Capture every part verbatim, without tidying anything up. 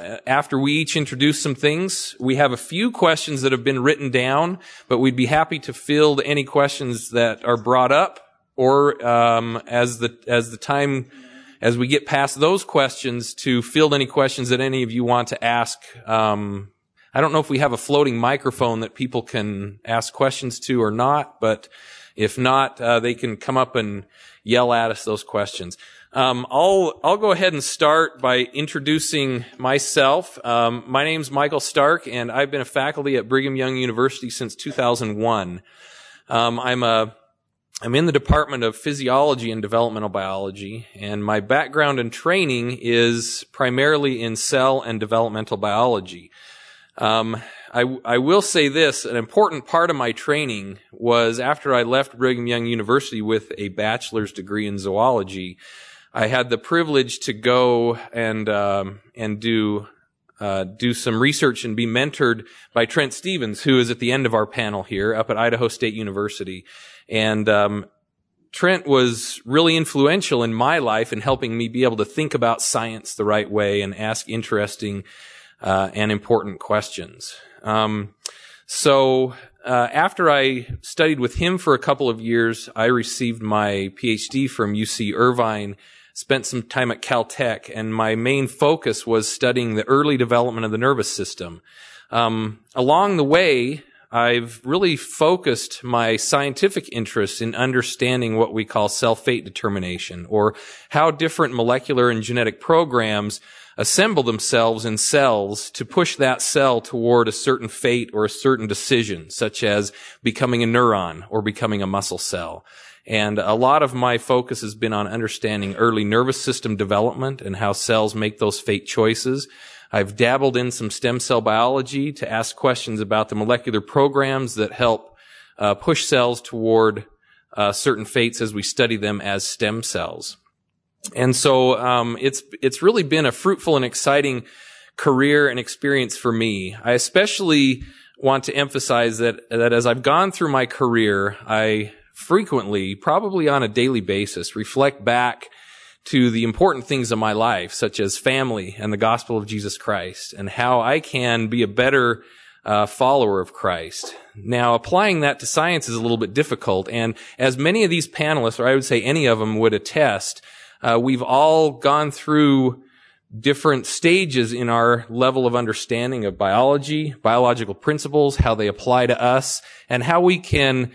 after we each introduce some things, we have a few questions that have been written down, but we'd be happy to field any questions that are brought up, or um, as the as the time as we get past those questions, to field any questions that any of you want to ask. Um, I don't know if we have a floating microphone that people can ask questions to or not, but if not, uh, they can come up and yell at us those questions. Um, I'll, I'll go ahead and start by introducing myself. Um, my name's Michael Stark, and I've been a faculty at Brigham Young University since two thousand one. Um, I'm a, I'm in the Department of Physiology and Developmental Biology, and my background and training is primarily in cell and developmental biology. Um, I, I will say this, an important part of my training was after I left Brigham Young University with a bachelor's degree in zoology, I had the privilege to go and um, and do uh, do some research and be mentored by Trent Stevens, who is at the end of our panel here up at Idaho State University. And um, Trent was really influential in my life in helping me be able to think about science the right way and ask interesting uh, and important questions. Um, so uh, after I studied with him for a couple of years, I received my P H D from U C Irvine. Spent some time at Caltech, and my main focus was studying the early development of the nervous system. Um, along the way, I've really focused my scientific interest in understanding what we call cell fate determination, or how different molecular and genetic programs assemble themselves in cells to push that cell toward a certain fate or a certain decision, such as becoming a neuron or becoming a muscle cell. And a lot of my focus has been on understanding early nervous system development and how cells make those fate choices. I've dabbled in some stem cell biology to ask questions about the molecular programs that help uh, push cells toward uh, certain fates as we study them as stem cells. And so um, it's it's really been a fruitful and exciting career and experience for me. I especially want to emphasize that that as I've gone through my career, I frequently, probably on a daily basis, reflect back to the important things of my life, such as family and the gospel of Jesus Christ, and how I can be a better uh, follower of Christ. Now, applying that to science is a little bit difficult, and as many of these panelists, or I would say any of them, would attest, uh, we've all gone through different stages in our level of understanding of biology, biological principles, how they apply to us, and how we can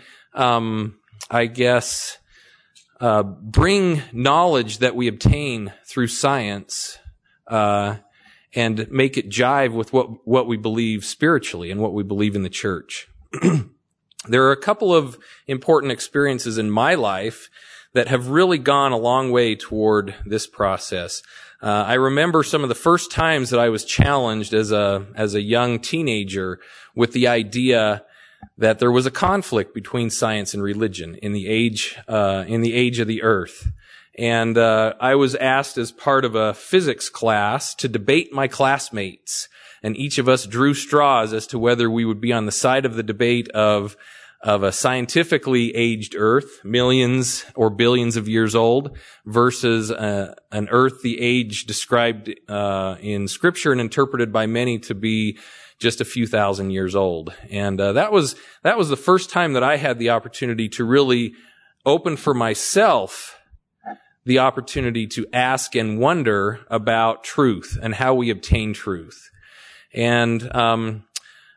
um I guess, uh, bring knowledge that we obtain through science, uh, and make it jive with what, what we believe spiritually and what we believe in the church. There are a couple of important experiences in my life that have really gone a long way toward this process. Uh, I remember some of the first times that I was challenged as a, as a young teenager with the idea that there was a conflict between science and religion in the age, uh, in the age of the earth. And, uh, I was asked as part of a physics class to debate my classmates. And each of us drew straws as to whether we would be on the side of the debate of, of a scientifically aged earth, millions or billions of years old, versus, uh, an earth, the age described, uh, in scripture and interpreted by many to be just a few thousand years old. And uh, that was that was the first time that I had the opportunity to really open for myself the opportunity to ask and wonder about truth and how we obtain truth. And um,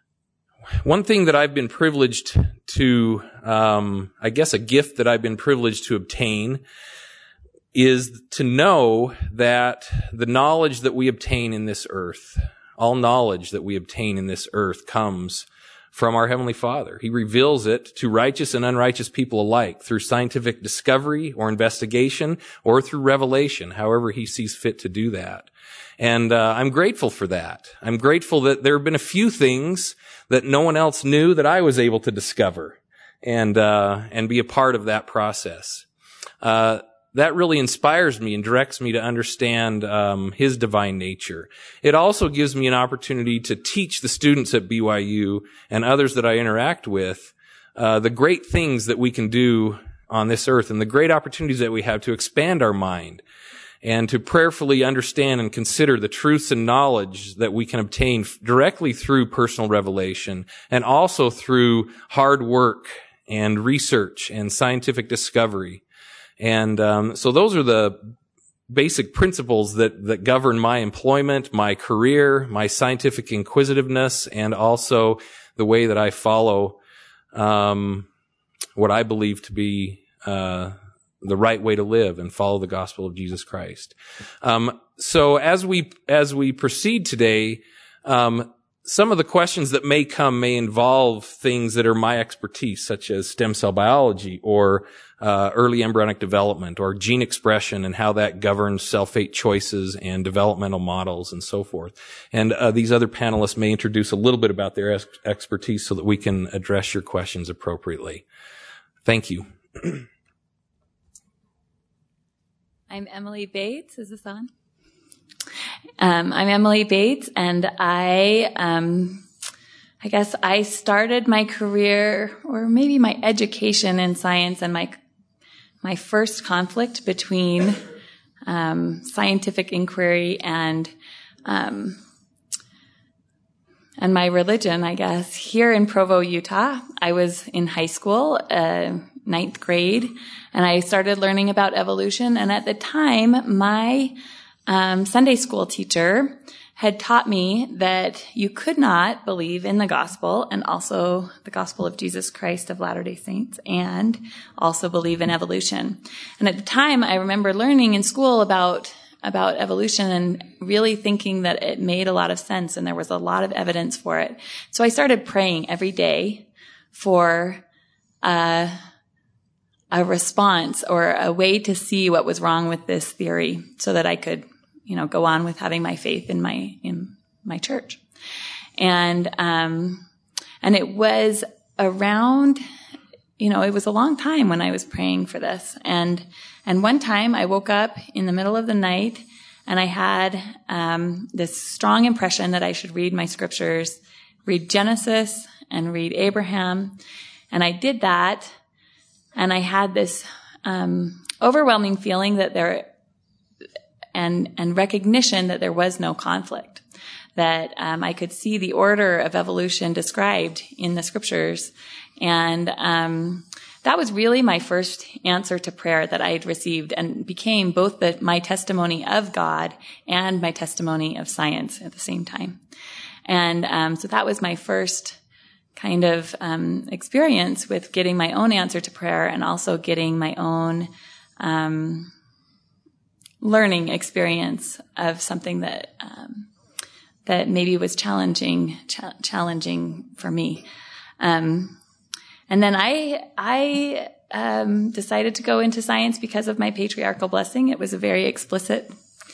one thing that I've been privileged to, um, I guess a gift that I've been privileged to obtain is to know that the knowledge that we obtain in this earth, all knowledge that we obtain in this earth, comes from our Heavenly Father. He reveals it to righteous and unrighteous people alike through scientific discovery or investigation or through revelation, however He sees fit to do that. And uh, I'm grateful for that. I'm grateful that there have been a few things that no one else knew that I was able to discover and uh, and be a part of that process. Uh That really inspires me and directs me to understand um, His divine nature. It also gives me an opportunity to teach the students at B Y U and others that I interact with uh, the great things that we can do on this earth and the great opportunities that we have to expand our mind and to prayerfully understand and consider the truths and knowledge that we can obtain directly through personal revelation and also through hard work and research and scientific discovery. And um, so those are the basic principles that, that govern my employment, my career, my scientific inquisitiveness, and also the way that I follow um, what I believe to be uh, the right way to live and follow the gospel of Jesus Christ. Um, so as we as we proceed today, um, some of the questions that may come may involve things that are my expertise, such as stem cell biology or uh, early embryonic development or gene expression and how that governs cell fate choices and developmental models and so forth. And uh, these other panelists may introduce a little bit about their ex- expertise so that we can address your questions appropriately. Thank you. I'm Emily Bates. Is this on? Um, I'm Emily Bates, and I, um, I guess I started my career, or maybe my education in science, and my my first conflict between um, scientific inquiry and um, and my religion, I guess, here in Provo, Utah. I was in high school, uh, ninth grade, and I started learning about evolution. And at the time, my um, Sunday school teacher had taught me that you could not believe in the gospel and also the gospel of Jesus Christ of Latter-day Saints and also believe in evolution. And at the time, I remember learning in school about about evolution and really thinking that it made a lot of sense and there was a lot of evidence for it. So I started praying every day for uh, a response or a way to see what was wrong with this theory so that I could, you know, go on with having my faith in my in my church. And um, and it was around, you know, it was a long time when I was praying for this. And and one time I woke up in the middle of the night and I had um, this strong impression that I should read my scriptures, read Genesis and read Abraham. And I did that. And I had this um, overwhelming feeling that there, and and recognition that there was no conflict, that um, I could see the order of evolution described in the scriptures. And um, that was really my first answer to prayer that I had received and became both the, my testimony of God and my testimony of science at the same time. And um, so that was my first kind of um, experience with getting my own answer to prayer and also getting my own um, learning experience of something that um, that maybe was challenging, ch- challenging for me. Um, and then I I um, decided to go into science because of my patriarchal blessing. It was a very explicit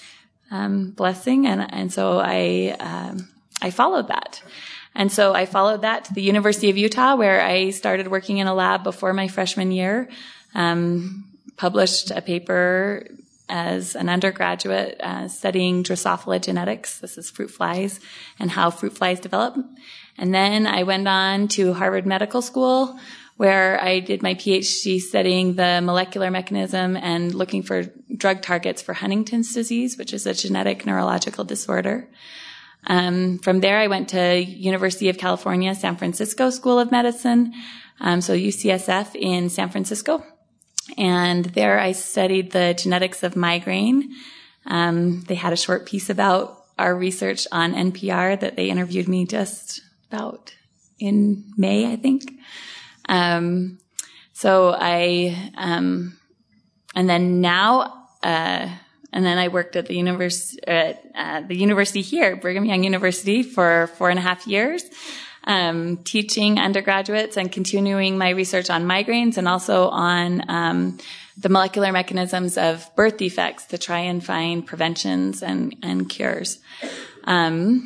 um, blessing, and and so I um, I followed that. And so I followed that to the University of Utah, where I started working in a lab before my freshman year, um, published a paper as an undergraduate uh, studying Drosophila genetics. This is fruit flies and how fruit flies develop. And then I went on to Harvard Medical School, where I did my PhD studying the molecular mechanism and looking for drug targets for Huntington's disease, which is a genetic neurological disorder. Um, from there, I went to University of California, San Francisco School of Medicine, um, so U C S F in San Francisco. And there I studied the genetics of migraine. Um, they had a short piece about our research on N P R that they interviewed me just about in May, I think. Um, so I, um, and then now, uh, And then I worked at the univers- at uh, the university here, Brigham Young University, for four and a half years, um, teaching undergraduates and continuing my research on migraines and also on um, the molecular mechanisms of birth defects to try and find preventions and, and cures, um,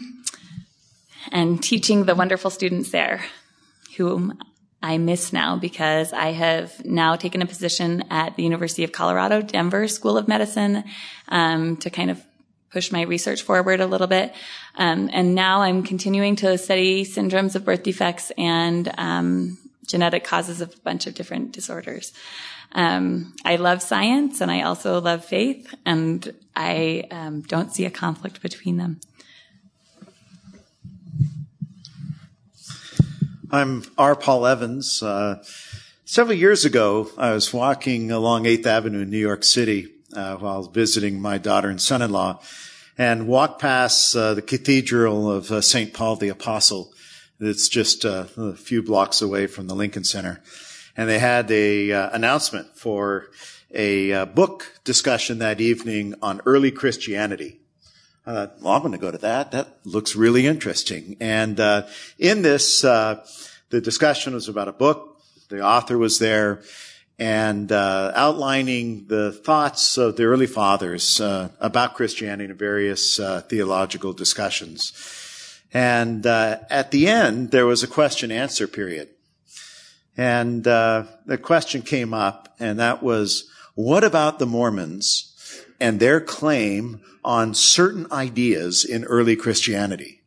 and teaching the wonderful students there, whom I miss now because I have now taken a position at the University of Colorado, Denver School of Medicine, um, to kind of push my research forward a little bit. Um, and now I'm continuing to study syndromes of birth defects and um, genetic causes of a bunch of different disorders. Um, I love science, and I also love faith, and I um, don't see a conflict between them. I'm R. Paul Evans. Uh, several years ago, I was walking along eighth Avenue in New York City uh, while visiting my daughter and son-in-law, and walked past uh, the Cathedral of uh, Saint Paul the Apostle. It's just uh, a few blocks away from the Lincoln Center. And they had a uh, announcement for a uh, book discussion that evening on early Christianity. I thought, well, I'm going to go to that. That looks really interesting. And uh, in this, uh, the discussion was about a book. The author was there and uh, outlining the thoughts of the early fathers uh, about Christianity in various uh, theological discussions. And uh, at the end, there was a question-answer period. And uh, the question came up, and that was, what about the Mormons and their claim on certain ideas in early Christianity?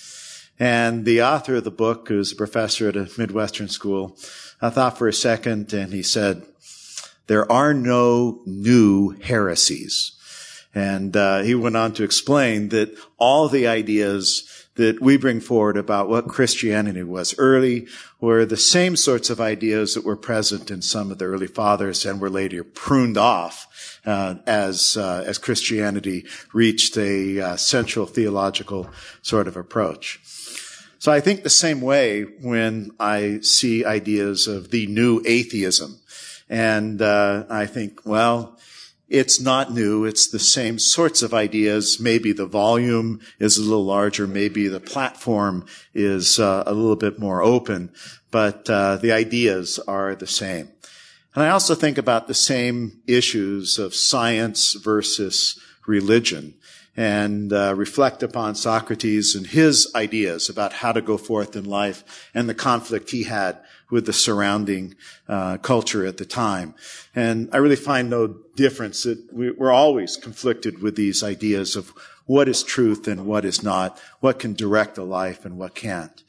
And the author of the book, who's a professor at a Midwestern school, I thought for a second, and he said, there are no new heresies. And uh, he went on to explain that all the ideas that we bring forward about what Christianity was early were the same sorts of ideas that were present in some of the early fathers and were later pruned off uh, as uh, as Christianity reached a uh, central theological sort of approach. So I think the same way when I see ideas of the new atheism, and uh, I think, well, it's not new. It's the same sorts of ideas. Maybe the volume is a little larger. Maybe the platform is uh, a little bit more open. But uh, the ideas are the same. And I also think about the same issues of science versus religion, and uh, reflect upon Socrates and his ideas about how to go forth in life and the conflict he had with the surrounding uh, culture at the time. And I really find no difference. That we, we're always conflicted with these ideas of what is truth and what is not, what can direct a life and what can't.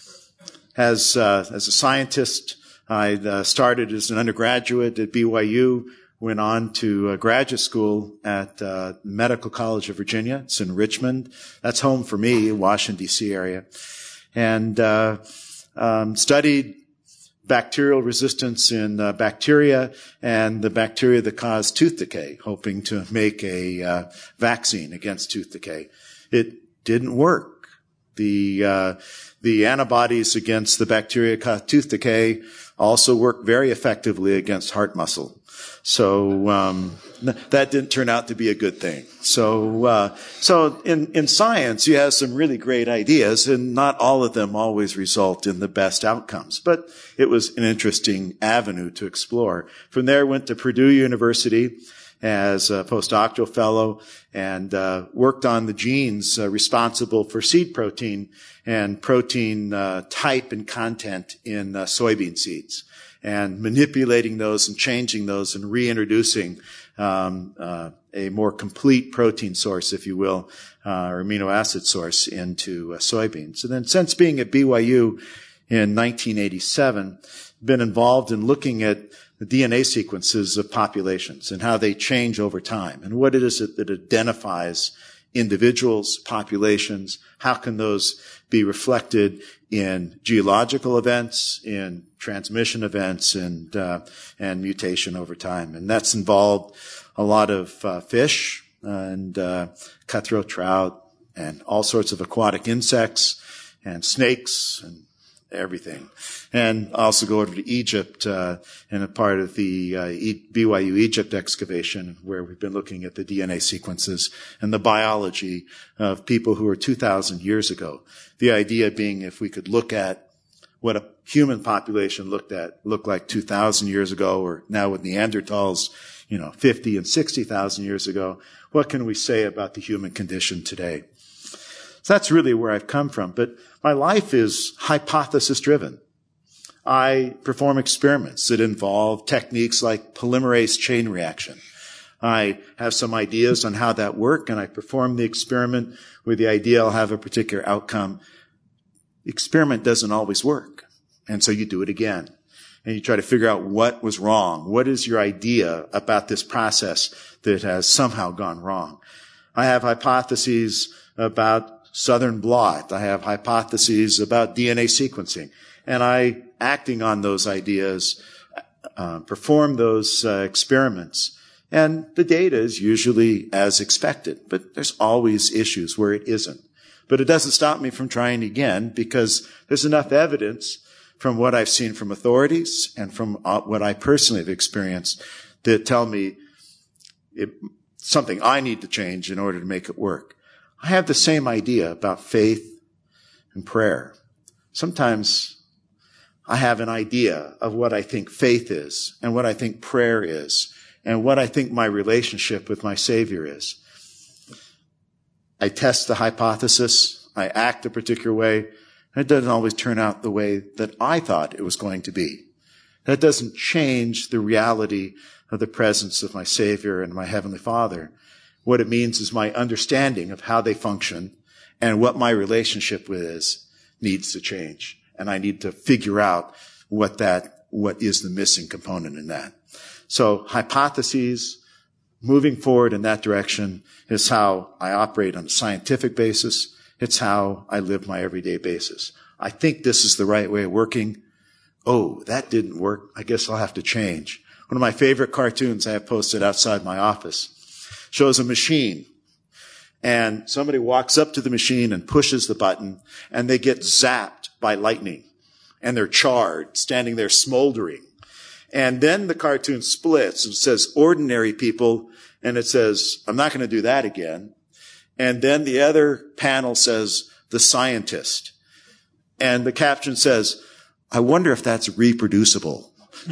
As uh, as a scientist, I uh, started as an undergraduate at B Y U, went on to uh, graduate school at uh, Medical College of Virginia. It's in Richmond. That's home for me, Washington, D C area. And uh, um, studied bacterial resistance in uh, bacteria and the bacteria that cause tooth decay, hoping to make a uh, vaccine against tooth decay. It didn't work. The uh, the antibodies against the bacteria cause tooth decay also work very effectively against heart muscle. So um, that didn't turn out to be a good thing. So uh, so in in science, you have some really great ideas, and not all of them always result in the best outcomes. But it was an interesting avenue to explore. From there, I went to Purdue University as a postdoctoral fellow and uh, worked on the genes uh, responsible for seed protein and protein uh, type and content in uh, soybean seeds, and manipulating those and changing those and reintroducing um, uh, a more complete protein source, if you will, uh, or amino acid source into uh, soybeans. And then since being at B Y U in nineteen eighty-seven, been involved in looking at the D N A sequences of populations and how they change over time, and what it is that, that identifies individuals, populations. How can those be reflected in geological events, in transmission events, and uh, and mutation over time? And that's involved a lot of uh, fish and uh, cutthroat trout and all sorts of aquatic insects and snakes and everything. And also go over to Egypt uh, and a part of the uh, e- B Y U Egypt excavation, where we've been looking at the D N A sequences and the biology of people who were two thousand years ago. The idea being, if we could look at what a human population looked at looked like two thousand years ago, or now with Neanderthals, you know, fifty and sixty thousand years ago, what can we say about the human condition today? So that's really where I've come from. But my life is hypothesis-driven. I perform experiments that involve techniques like polymerase chain reaction. I have some ideas on how that work, and I perform the experiment with the idea I'll have a particular outcome. The experiment doesn't always work, and so you do it again. and you try to figure out what was wrong. What is your idea about this process that has somehow gone wrong? I have hypotheses about southern blot. I have hypotheses about D N A sequencing. And I, acting on those ideas, uh, perform those uh, experiments. And the data is usually as expected, but there's always issues where it isn't. But it doesn't stop me from trying again, because there's enough evidence from what I've seen from authorities and from uh, what I personally have experienced that tell me it, something I need to change in order to make it work. I have the same idea about faith and prayer. Sometimes I have an idea of what I think faith is and what I think prayer is and what I think my relationship with my Savior is. I test the hypothesis. I act a particular way. And it doesn't always turn out the way that I thought it was going to be. That doesn't change the reality of the presence of my Savior and my Heavenly Father. What it means is my understanding of how they function and what my relationship with is needs to change. And I need to figure out what that, what is the missing component in that. So hypotheses, moving forward in that direction is how I operate on a scientific basis. It's how I live my everyday basis. I think this is the right way of working. Oh, that didn't work. I guess I'll have to change. One of my favorite cartoons I have posted outside my office shows a machine, and somebody walks up to the machine and pushes the button, and they get zapped by lightning, and they're charred, standing there smoldering. And then the cartoon splits and says ordinary people, and it says, I'm not going to do that again. And then the other panel says the scientist, and the caption says, I wonder if that's reproducible.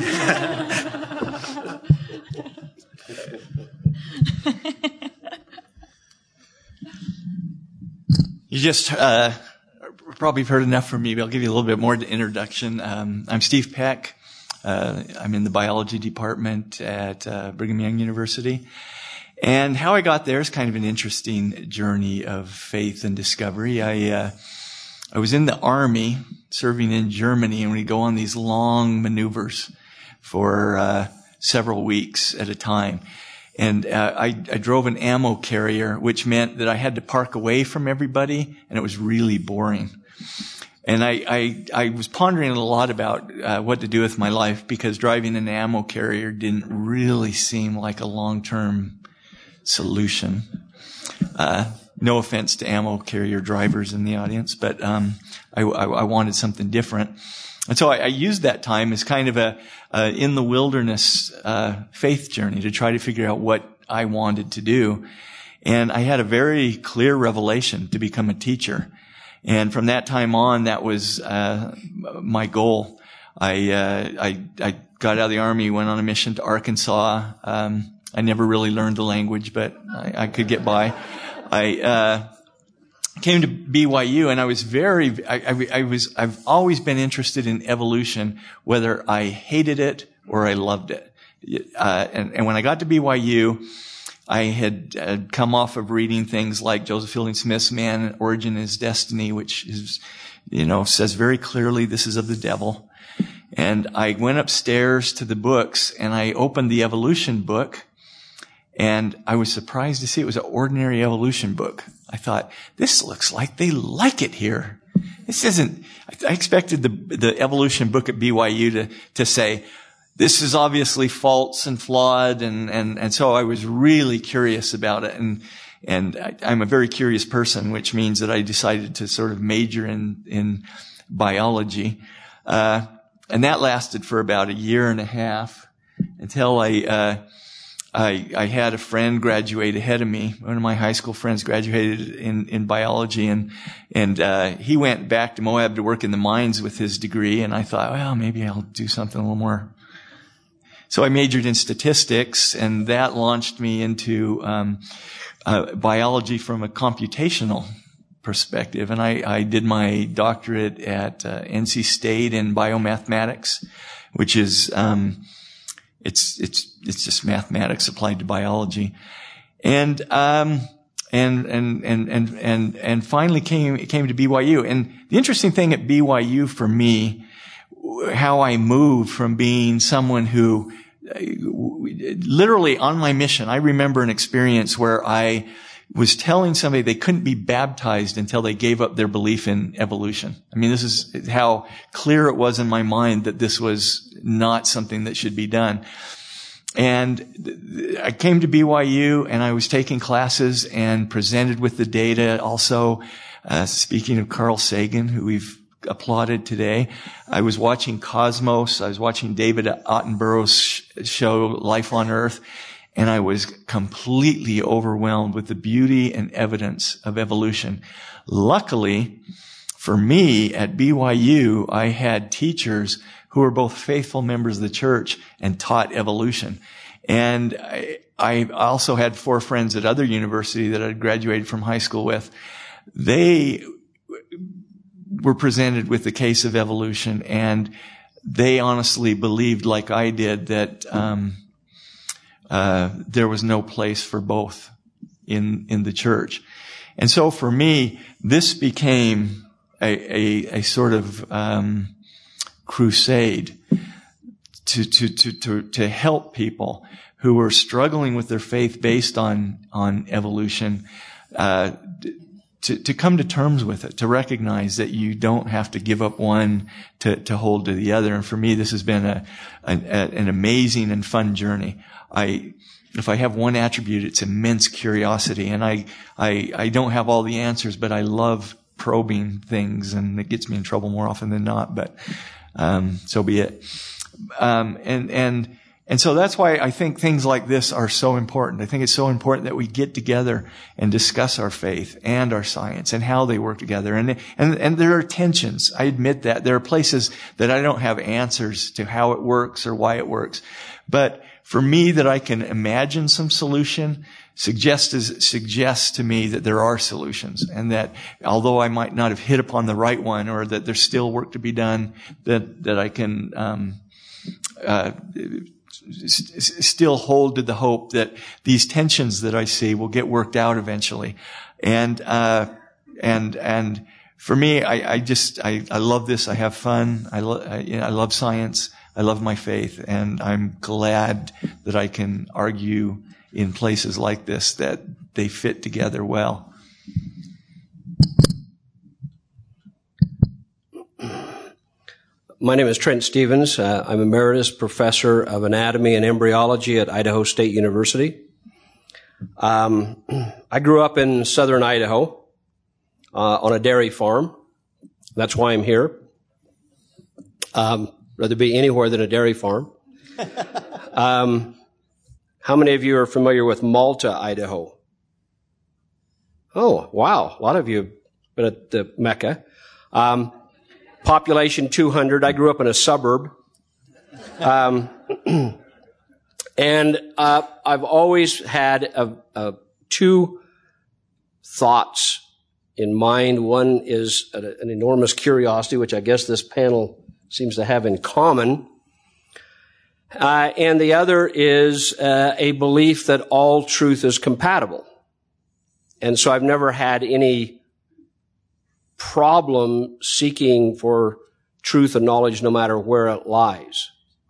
You just uh, probably heard enough from me, but I'll give you a little bit more introduction. Um, I'm Steve Peck. Uh, I'm in the biology department at uh, Brigham Young University. And how I got there is kind of an interesting journey of faith and discovery. I uh, I was in the Army serving in Germany, and we go on these long maneuvers for uh, several weeks at a time. And uh, I, I drove an ammo carrier, which meant that I had to park away from everybody, and it was really boring. And I, I, I was pondering a lot about uh, what to do with my life, because driving an ammo carrier didn't really seem like a long-term solution. Uh, no offense to ammo carrier drivers in the audience, but um, I, I, I wanted something different. And so I, I used that time as kind of a, uh, in the wilderness, uh, faith journey to try to figure out what I wanted to do. And I had a very clear revelation to become a teacher. And from that time on, that was, uh, my goal. I, uh, I, I got out of the Army, went on a mission to Arkansas. Um, I never really learned the language, but I, I could get by. I, uh, came to B Y U, and I was very, I, I, I was, I've always been interested in evolution, whether I hated it or I loved it. Uh, and, and when I got to B Y U, I had uh, come off of reading things like Joseph Fielding Smith's Man, Origin is Destiny, which is, you know, says very clearly this is of the devil. And I went upstairs to the books, and I opened the evolution book, and I was surprised to see it was an ordinary evolution book. I thought, this looks like they like it here. This isn't, I expected the, the evolution book at B Y U to, to say, this is obviously false and flawed. And, and, and so I was really curious about it. And, and I, I'm a very curious person, which means that I decided to sort of major in, in biology. Uh, and that lasted for about a year and a half until I, uh, I, I had a friend graduate ahead of me. One of my high school friends graduated in, in biology, and, and, uh, he went back to Moab to work in the mines with his degree. And I thought, well, maybe I'll do something a little more. So I majored in statistics, and that launched me into, um, uh, biology from a computational perspective. And I, I did my doctorate at, uh, N C State in biomathematics, which is, um, It's, it's, it's just mathematics applied to biology. And, um, and, and, and, and, and, and finally came, came to B Y U. And the interesting thing at B Y U for me how I moved from being someone who literally on my mission. I remember an experience where I was telling somebody they couldn't be baptized until they gave up their belief in evolution. I mean, this is how clear it was in my mind that this was not something that should be done. And I came to B Y U and I was taking classes and presented with the data. Also, uh, speaking of Carl Sagan, who we've applauded today, I was watching Cosmos. I was watching David Attenborough's show Life on Earth. And I was completely overwhelmed with the beauty and evidence of evolution. Luckily, for me at B Y U, I had teachers who were both faithful members of the church and taught evolution. And I, I also had four friends at other university that I graduated from high school with. They were presented with the case of evolution, and they honestly believed, like I did, that um Uh, there was no place for both in, in the church. And so for me, this became a, a, a sort of, um, crusade to, to, to, to, to help people who were struggling with their faith based on, on evolution, uh, to, to come to terms with it, to recognize that you don't have to give up one to, to hold to the other. And for me, this has been a, an, an amazing and fun journey. I, if I have one attribute, it's immense curiosity. And I, I, I don't have all the answers, but I love probing things, and it gets me in trouble more often than not, but, um, so be it. Um, and, and, and so that's why I think things like this are so important. I think it's so important that we get together and discuss our faith and our science and how they work together. And, and, and there are tensions. I admit that. There are places that I don't have answers to how it works or why it works. But for me, that I can imagine some solution suggests, suggests to me that there are solutions, and that although I might not have hit upon the right one, or that there's still work to be done, that, that I can, um, uh, s- still hold to the hope that these tensions that I see will get worked out eventually. And, uh, and, and for me, I, I just, I, I love this. I have fun. I, lo- I, you know, I love science. I love my faith, and I'm glad that I can argue in places like this that they fit together well. My name is Trent Stevens. Uh, I'm Emeritus Professor of Anatomy and Embryology at Idaho State University. Um, I grew up in southern Idaho uh, on a dairy farm. That's why I'm here. Um, rather be anywhere than a dairy farm. Um, how many of you are familiar with Malta, Idaho? Oh, wow. A lot of you have been at the Mecca. Um, population two hundred. I grew up in a suburb. Um, and uh, I've always had a, a, two thoughts in mind. One is a, an enormous curiosity, which I guess this panel seems to have in common. Uh, and the other is uh, a belief that all truth is compatible. And so I've never had any problem seeking for truth and knowledge no matter where it lies.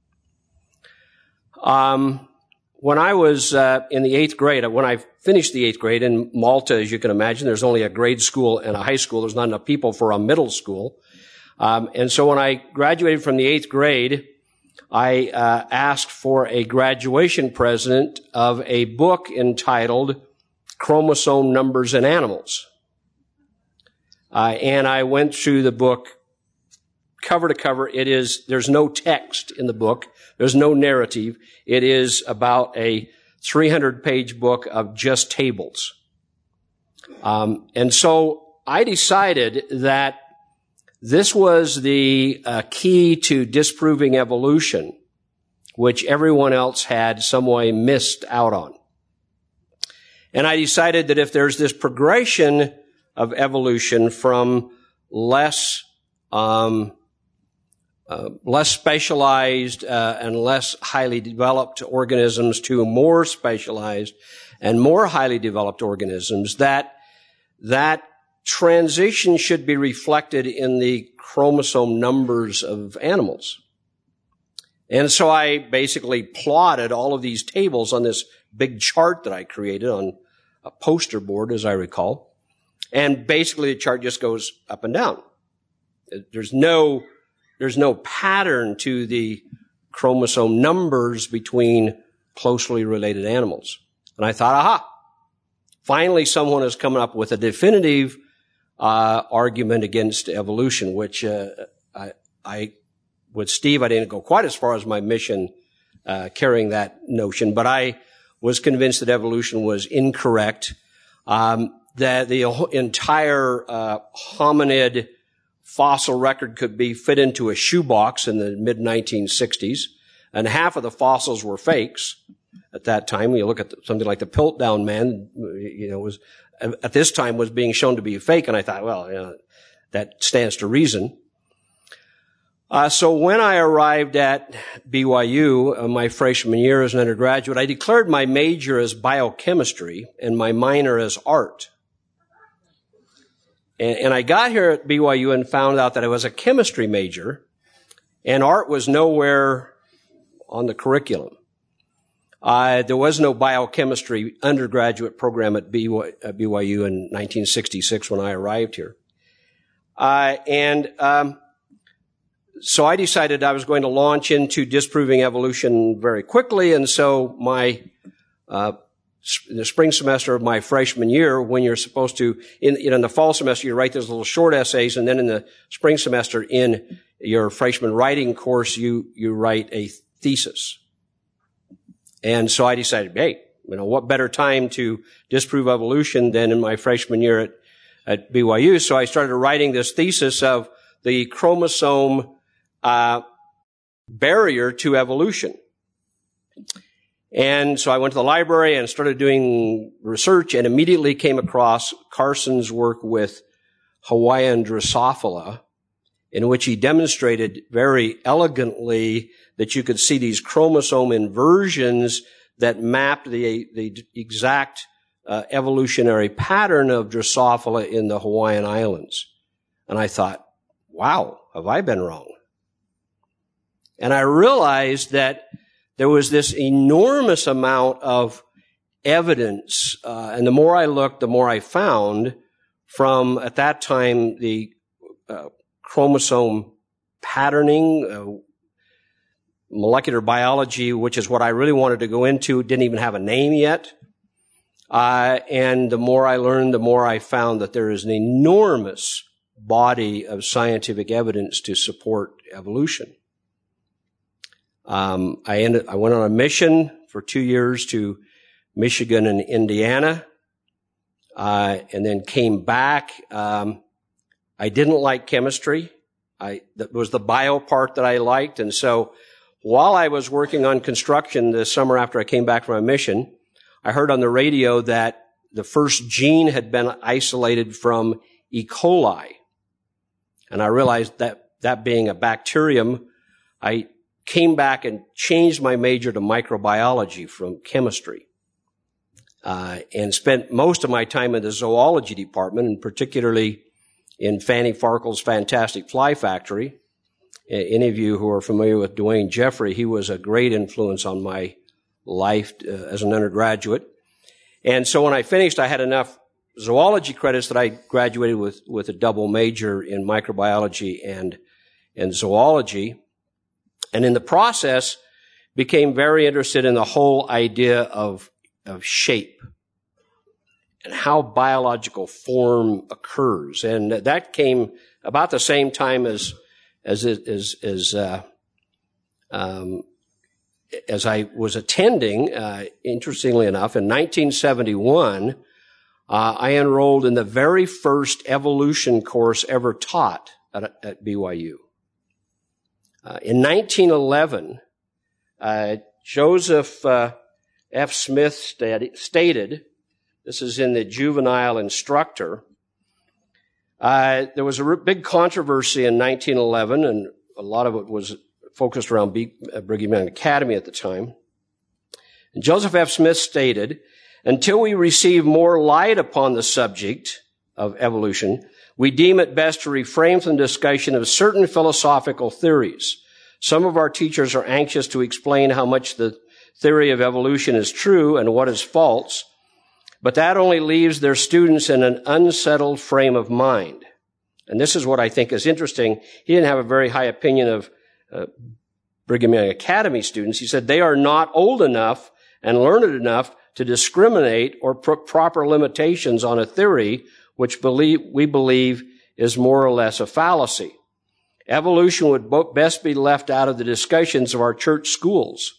Um, when I was uh, in the eighth grade, when I finished the eighth grade in Malta, as you can imagine, there's only a grade school and a high school. There's not enough people for a middle school. Um, and so when I graduated from the eighth grade, I uh, asked for a graduation present of a book entitled Chromosome Numbers in Animals. Uh, and I went through the book cover to cover. It is, there's no text in the book. There's no narrative. It is about a three hundred page book of just tables. Um, and so I decided that this was the uh, key to disproving evolution, which everyone else had some way missed out on. And I decided that if there's this progression of evolution from less, um, uh, less specialized uh, and less highly developed organisms to more specialized and more highly developed organisms, that that transition should be reflected in the chromosome numbers of animals. And so I basically plotted all of these tables on this big chart that I created on a poster board, as I recall. And basically the chart just goes up and down. There's no, there's no pattern to the chromosome numbers between closely related animals. And I thought, aha, finally someone has come up with a definitive uh, argument against evolution, which uh, I, I, with Steve, I didn't go quite as far as my mission uh, carrying that notion, but I was convinced that evolution was incorrect, um, that the entire uh, hominid fossil record could be fit into a shoebox in the mid nineteen sixties, and half of the fossils were fakes at that time. You look at the, something like the Piltdown Man, you know, was at this time was being shown to be a fake, and I thought, well, you know, that stands to reason. Uh, so when I arrived at B Y U, uh, my freshman year as an undergraduate, I declared my major as biochemistry and my minor as art. And, and I got here at B Y U and found out that I was a chemistry major, and art was nowhere on the curriculum. Uh, there was no biochemistry undergraduate program at B Y U in nineteen sixty-six when I arrived here. Uh, and um, so I decided I was going to launch into disproving evolution very quickly, and so my uh, the spring semester of my freshman year, when you're supposed to, in, in the fall semester, you write those little short essays, and then in the spring semester, in your freshman writing course, you you write a thesis. And so I decided, hey, you know, what better time to disprove evolution than in my freshman year at, at B Y U? So I started writing this thesis of the chromosome uh, barrier to evolution. And so I went to the library and started doing research, and immediately came across Carson's work with Hawaiian Drosophila, in which he demonstrated very elegantly that you could see these chromosome inversions that mapped the, the exact uh, evolutionary pattern of Drosophila in the Hawaiian Islands. And I thought, wow, have I been wrong? And I realized that there was this enormous amount of evidence, uh, and the more I looked, the more I found from, at that time, the uh, chromosome patterning, uh, molecular biology, which is what I really wanted to go into, didn't even have a name yet. Uh, and the more I learned, the more I found that there is an enormous body of scientific evidence to support evolution. Um, I ended, I went on a mission for two years to Michigan and Indiana, uh, and then came back. Um, I didn't like chemistry. I, that was the bio part that I liked. And so while I was working on construction this summer after I came back from my mission, I heard on the radio that the first gene had been isolated from E. coli. And I realized that that being a bacterium, I came back and changed my major to microbiology from chemistry, uh, and spent most of my time in the zoology department, and particularly in Fanny Farkle's Fantastic Fly Factory. Any of you who are familiar with Dwayne Jeffrey, he was a great influence on my life uh, as an undergraduate. And so when I finished, I had enough zoology credits that I graduated with, with a double major in microbiology and, and zoology. And in the process, became very interested in the whole idea of, of shape and how biological form occurs. And that came about the same time as, as, as, as, uh, um, as I was attending, uh, interestingly enough, in nineteen seventy-one, uh, I enrolled in the very first evolution course ever taught at, at B Y U. Uh, in nineteen eleven, uh, Joseph uh, F. Smith st- stated, this is in the Juvenile Instructor, uh, there was a r- big controversy in nineteen eleven, and a lot of it was focused around B- uh, Brigham Young Academy at the time. And Joseph F. Smith stated, until we receive more light upon the subject of evolution, we deem it best to refrain from discussion of certain philosophical theories. Some of our teachers are anxious to explain how much the theory of evolution is true and what is false, but that only leaves their students in an unsettled frame of mind. And this is what I think is interesting. He didn't have a very high opinion of uh, Brigham Young Academy students. He said they are not old enough and learned enough to discriminate or put proper limitations on a theory which believe, we believe is more or less a fallacy. Evolution would best be left out of the discussions of our church schools.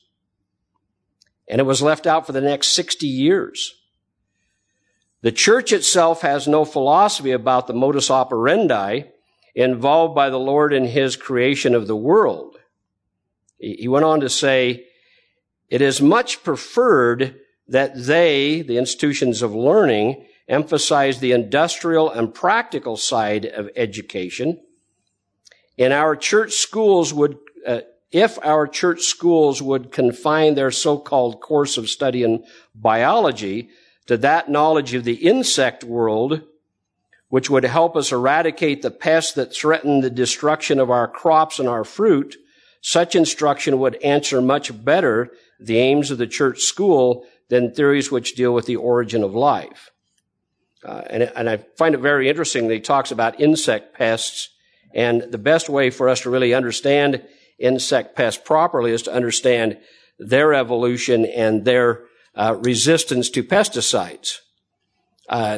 And it was left out for the next sixty years. The church itself has no philosophy about the modus operandi involved by the Lord in his creation of the world. He went on to say, it is much preferred that they, the institutions of learning, emphasize the industrial and practical side of education. In our church schools would, uh, if our church schools would confine their so-called course of study in biology to that knowledge of the insect world, which would help us eradicate the pests that threaten the destruction of our crops and our fruit, such instruction would answer much better the aims of the church school than theories which deal with the origin of life. Uh, and, and I find it very interesting that he talks about insect pests, and the best way for us to really understand insect pests properly is to understand their evolution and their uh, resistance to pesticides. Uh,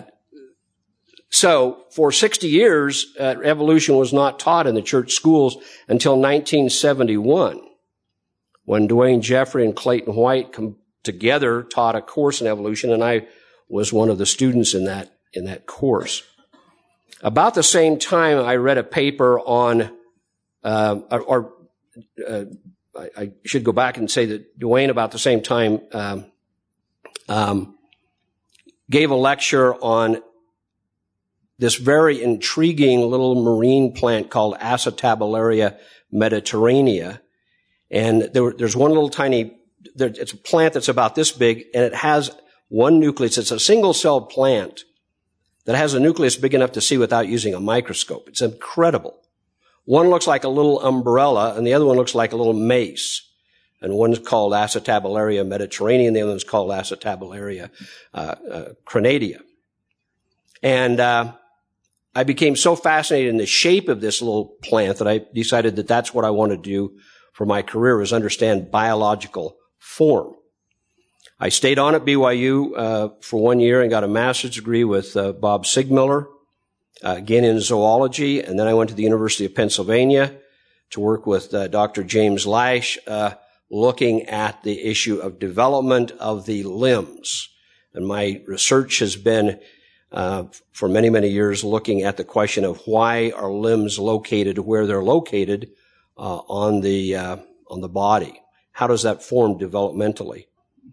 so for sixty years, uh, evolution was not taught in the church schools until nineteen seventy-one, when Dwayne Jeffrey and Clayton White com- together taught a course in evolution, and I was one of the students in that in that course. About the same time, I read a paper on, uh, or uh, I, I should go back and say that Dwayne, about the same time, um, um, gave a lecture on this very intriguing little marine plant called Acetabularia mediterranea. And there, there's one little tiny, there, it's a plant that's about this big, and it has one nucleus. It's a single-celled plant that has a nucleus big enough to see without using a microscope. It's incredible. One looks like a little umbrella, and the other one looks like a little mace. And one's called Acetabularia mediterranea, and the other one's called Acetabularia uh, uh, crenata. And uh, I became so fascinated in the shape of this little plant that I decided that that's what I wanted to do for my career, was understand biological form. I stayed on at B Y U uh, for one year and got a master's degree with uh, Bob Sigmiller, uh, again in zoology, and then I went to the University of Pennsylvania to work with uh, Doctor James Lash, uh, looking at the issue of development of the limbs. And my research has been, uh, for many, many years, looking at the question of why are limbs located where they're located uh, on the uh, on the body. How does that form developmentally?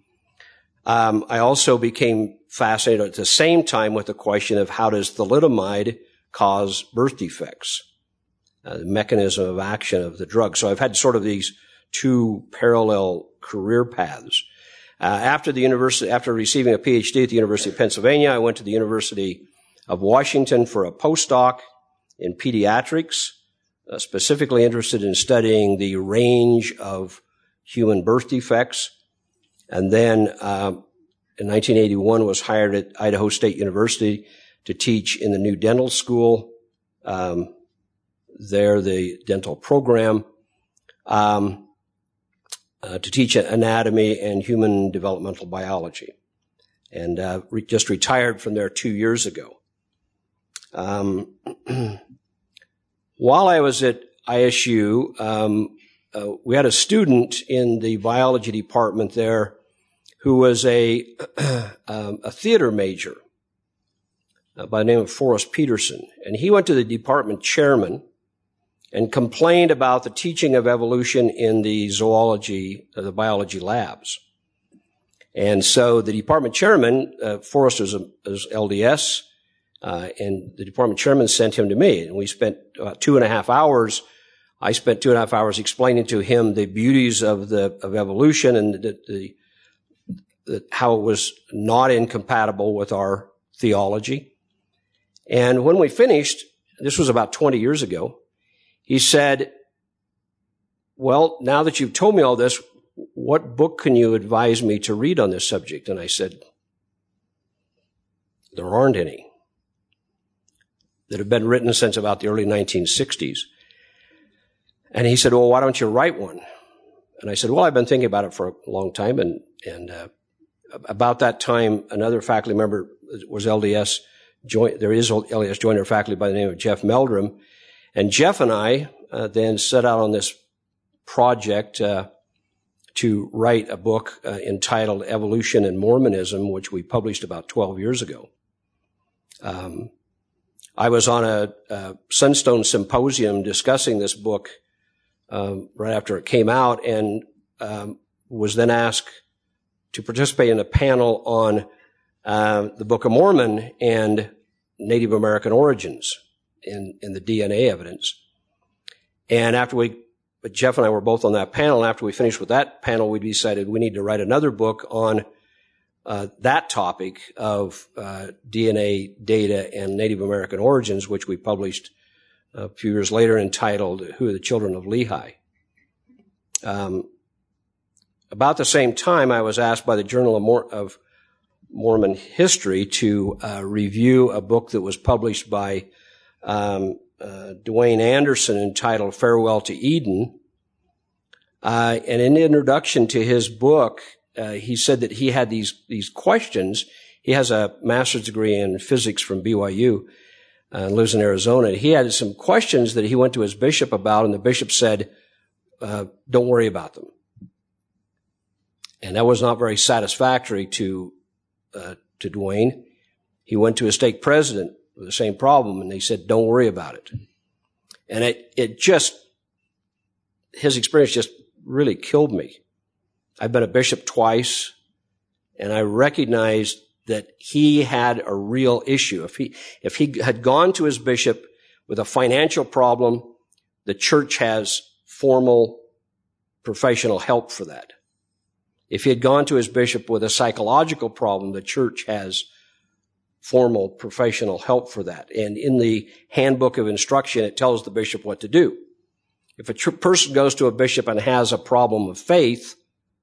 Um, I also became fascinated at the same time with the question of how does thalidomide cause birth defects, uh, the mechanism of action of the drug. So I've had sort of these two parallel career paths. Uh, after the university, after receiving a P H D at the University of Pennsylvania, I went to the University of Washington for a postdoc in pediatrics, uh, specifically interested in studying the range of human birth defects. And then uh, in nineteen eighty-one was hired at Idaho State University to teach in the new dental school, um, there the dental program, um, uh, to teach anatomy and human developmental biology. And uh, re- just retired from there two years ago. Um, while I was at I S U, um, uh, we had a student in the biology department there who was a um, a theater major uh, by the name of Forrest Peterson. And he went to the department chairman and complained about the teaching of evolution in the zoology, uh, the biology labs. And so the department chairman, uh, Forrest was, a, was L D S, uh, and the department chairman sent him to me. And we spent about two and a half hours. I spent two and a half hours explaining to him the beauties of the of evolution and the, the how it was not incompatible with our theology. And when we finished, this was about twenty years ago, he said, well, now that you've told me all this, what book can you advise me to read on this subject? And I said, there aren't any that have been written since about the early nineteen sixties. And he said, well, why don't you write one? And I said, well, I've been thinking about it for a long time. And, and, uh, about that time, another faculty member was L D S joint, there is L D S joiner faculty by the name of Jeff Meldrum. And Jeff and I, uh, then set out on this project, uh, to write a book, uh, entitled Evolution and Mormonism, which we published about twelve years ago. Um, I was on a, a Sunstone Symposium discussing this book um, right after it came out, and um, was then asked to participate in a panel on uh, the Book of Mormon and Native American origins in, in the D N A evidence. And after we, but Jeff and I were both on that panel, and after we finished with that panel, we decided we need to write another book on Uh, that topic of uh, D N A data and Native American origins, which we published a few years later, entitled Who Are the Children of Lehi? Um, about the same time, I was asked by the Journal of, Mor- of Mormon History to uh, review a book that was published by um, uh, Dwayne Anderson entitled Farewell to Eden. Uh, and in the introduction to his book, Uh, he said that he had these, these questions. He has a master's degree in physics from B Y U, uh, and lives in Arizona. He had some questions that he went to his bishop about, and the bishop said, uh, don't worry about them. And that was not very satisfactory to, uh, to Dwayne. He went to his stake president with the same problem, and they said, don't worry about it. And it, it just, his experience just really killed me. I've been a bishop twice, and I recognized that he had a real issue. If he, if he had gone to his bishop with a financial problem, the church has formal professional help for that. If he had gone to his bishop with a psychological problem, the church has formal professional help for that. And in the handbook of instruction, it tells the bishop what to do. If a tr- person goes to a bishop and has a problem of faith,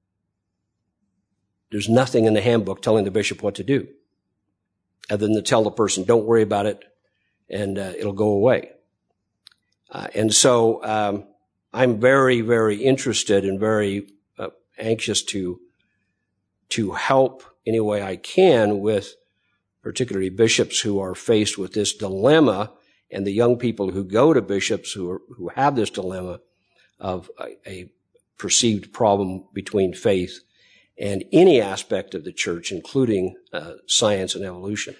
there's nothing in the handbook telling the bishop what to do, other than to tell the person, don't worry about it, and uh, it'll go away. Uh, and so um, I'm very, very interested and very uh, anxious to to help any way I can with particularly bishops who are faced with this dilemma, and the young people who go to bishops who are, who have this dilemma of a, a perceived problem between faith and any aspect of the church, including uh, science and evolution.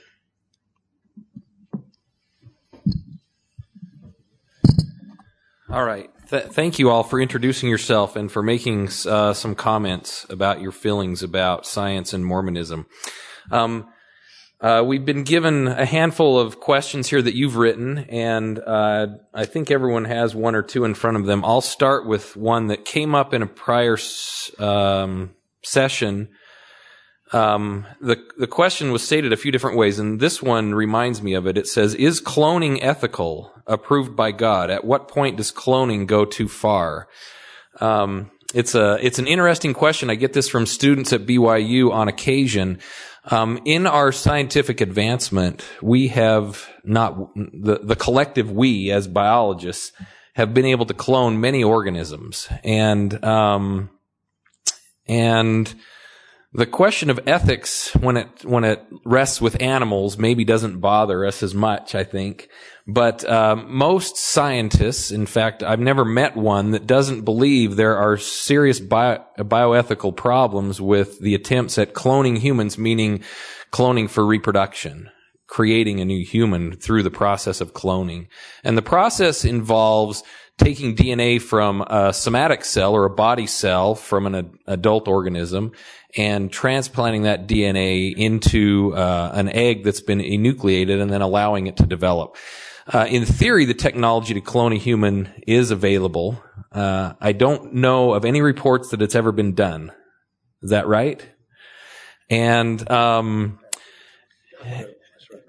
All right. Th- thank you all for introducing yourself and for making uh, some comments about your feelings about science and Mormonism. Um, uh, we've been given a handful of questions here that you've written, and uh, I think everyone has one or two in front of them. I'll start with one that came up in a prior um session. Um, the, the question was stated a few different ways, and this one reminds me of it. It says, is cloning ethical, approved by God? At what point does cloning go too far? Um, it's a, it's an interesting question. I get this from students at B Y U on occasion. Um, in our scientific advancement, we have not, the, the collective we as biologists have been able to clone many organisms. And, um, And the question of ethics, when it when it rests with animals, maybe doesn't bother us as much, I think. But uh, most scientists, in fact, I've never met one that doesn't believe there are serious bio, bioethical problems with the attempts at cloning humans, meaning cloning for reproduction, creating a new human through the process of cloning. And the process involves taking D N A from a somatic cell or a body cell from an ad- adult organism and transplanting that D N A into uh, an egg that's been enucleated and then allowing it to develop. Uh, in theory, the technology to clone a human is available. Uh, I don't know of any reports that it's ever been done. Is that right? And um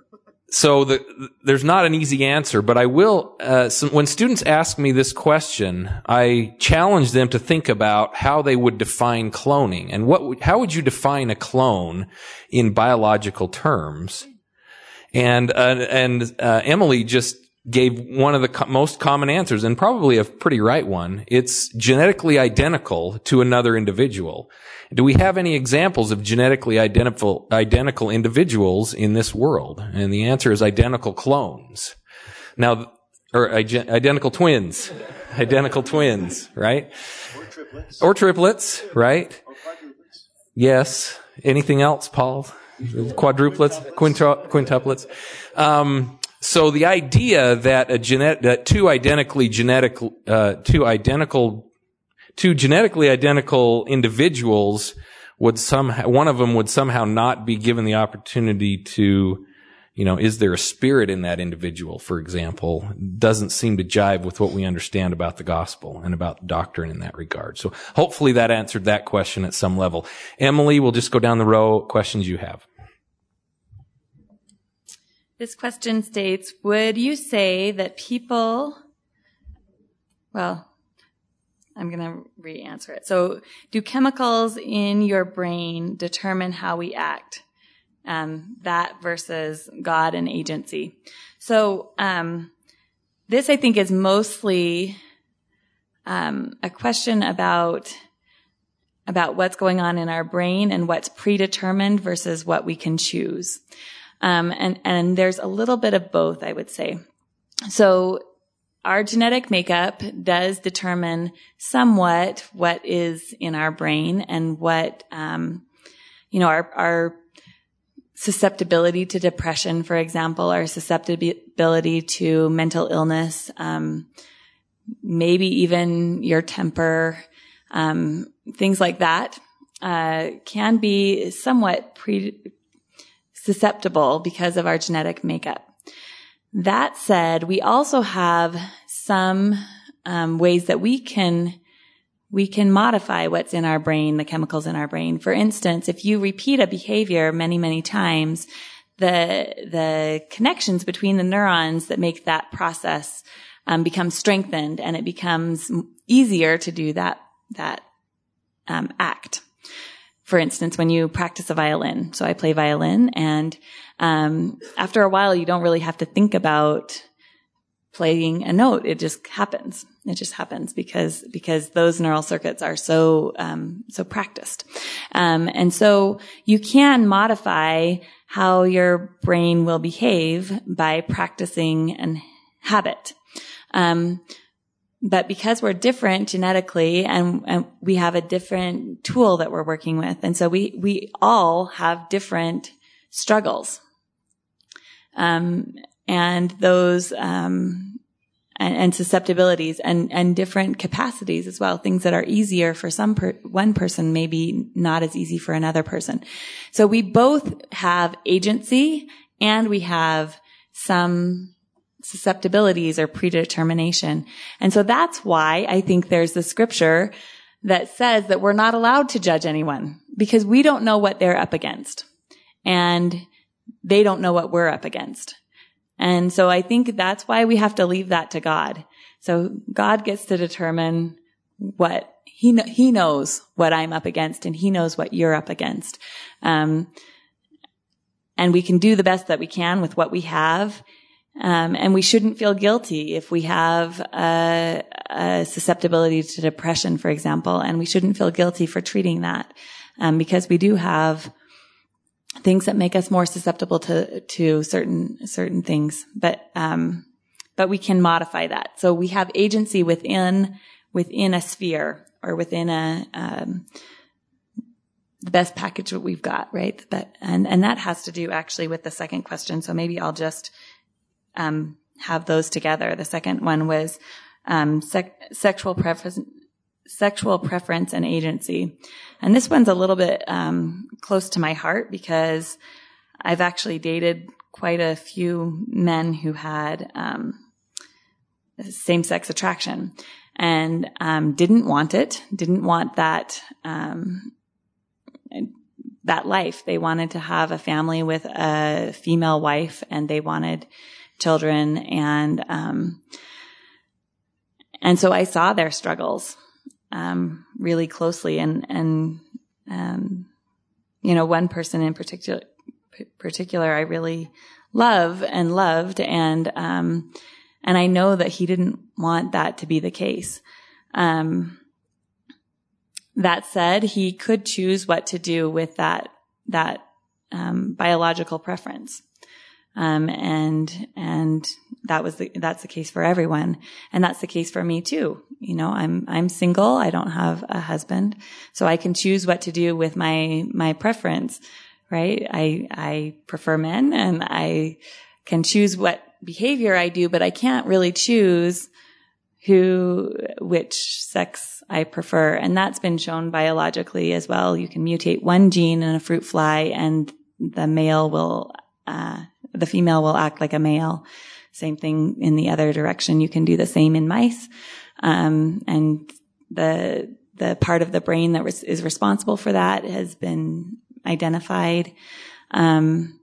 so the, there's not an easy answer, but I will, uh, so when students ask me this question, I challenge them to think about how they would define cloning and what, would, how would you define a clone in biological terms? And, uh, and, uh, Emily just gave one of the co- most common answers, and probably a pretty right one. It's genetically identical to another individual. Do we have any examples of genetically identical, identical individuals in this world? And the answer is identical clones. Now, or identical twins. Identical twins, right? Or triplets. Or triplets, right? Or quadruplets. Yes. Anything else, Paul? Quadruplets, quintu- quintuplets. Um, so the idea that a genet- that two identically genetic, uh, two identical Two genetically identical individuals would somehow, one of them would somehow not be given the opportunity to, you know, is there a spirit in that individual, for example, doesn't seem to jive with what we understand about the gospel and about doctrine in that regard. So hopefully that answered that question at some level. Emily, we'll just go down the row, questions you have. This question states, would you say that people, well, I'm going to re-answer it. So, do chemicals in your brain determine how we act? Um, that versus God and agency. So, um, this I think is mostly um, a question about about what's going on in our brain and what's predetermined versus what we can choose. Um, and and there's a little bit of both, I would say. So, our genetic makeup does determine somewhat what is in our brain and what, um, you know, our, our susceptibility to depression, for example, our susceptibility to mental illness, um, maybe even your temper, um, things like that, uh, can be somewhat pre- susceptible because of our genetic makeup. That said, we also have some um, ways that we can we can modify what's in our brain, the chemicals in our brain. For instance, if you repeat a behavior many, many times, the the connections between the neurons that make that process um, become strengthened, and it becomes easier to do that that um, act. For instance, when you practice a violin. So I play violin, and um, after a while, you don't really have to think about playing a note. It just happens. It just happens because because those neural circuits are so um, so practiced. Um, and so you can modify how your brain will behave by practicing an habit. Um, But because we're different genetically and, and we have a different tool that we're working with, and so we, we all have different struggles. Um, and those, um, and, and susceptibilities and, and different capacities as well, things that are easier for some per, one person, maybe not as easy for another person. So we both have agency and we have some susceptibilities or predetermination. And so that's why I think there's the scripture that says that we're not allowed to judge anyone because we don't know what they're up against and they don't know what we're up against. And so I think that's why we have to leave that to God. So God gets to determine what he, kn- he knows what I'm up against and he knows what you're up against. Um, and we can do the best that we can with what we have. Um, and we shouldn't feel guilty if we have a, a susceptibility to depression, for example, and we shouldn't feel guilty for treating that, um, because we do have things that make us more susceptible to to certain certain things. But um, but we can modify that. So we have agency within within a sphere or within a um, the best package that we've got, right? But and and that has to do actually with the second question. So maybe I'll just Um, have those together. The second one was um, sec- sexual preference, sexual preference and agency, and this one's a little bit um, close to my heart because I've actually dated quite a few men who had um, same-sex attraction and um, didn't want it, didn't want that, um, that life. They wanted to have a family with a female wife, and they wanted children. And, um, and so I saw their struggles, um, really closely. And, and, um, you know, one person in particular, particular, I really love and loved. And, um, and I know that he didn't want that to be the case. Um, that said, he could choose what to do with that, that, um, biological preference. Um, and, and that was the, that's the case for everyone. And that's the case for me too. You know, I'm, I'm single. I don't have a husband, so I can choose what to do with my, my preference, right? I, I prefer men, and I can choose what behavior I do, but I can't really choose who, which sex I prefer. And that's been shown biologically as well. You can mutate one gene in a fruit fly, and the male will, uh, the female will act like a male. Same thing in the other direction. You can do the same in mice. Um, and the, the part of the brain that res- is responsible for that has been identified. Um,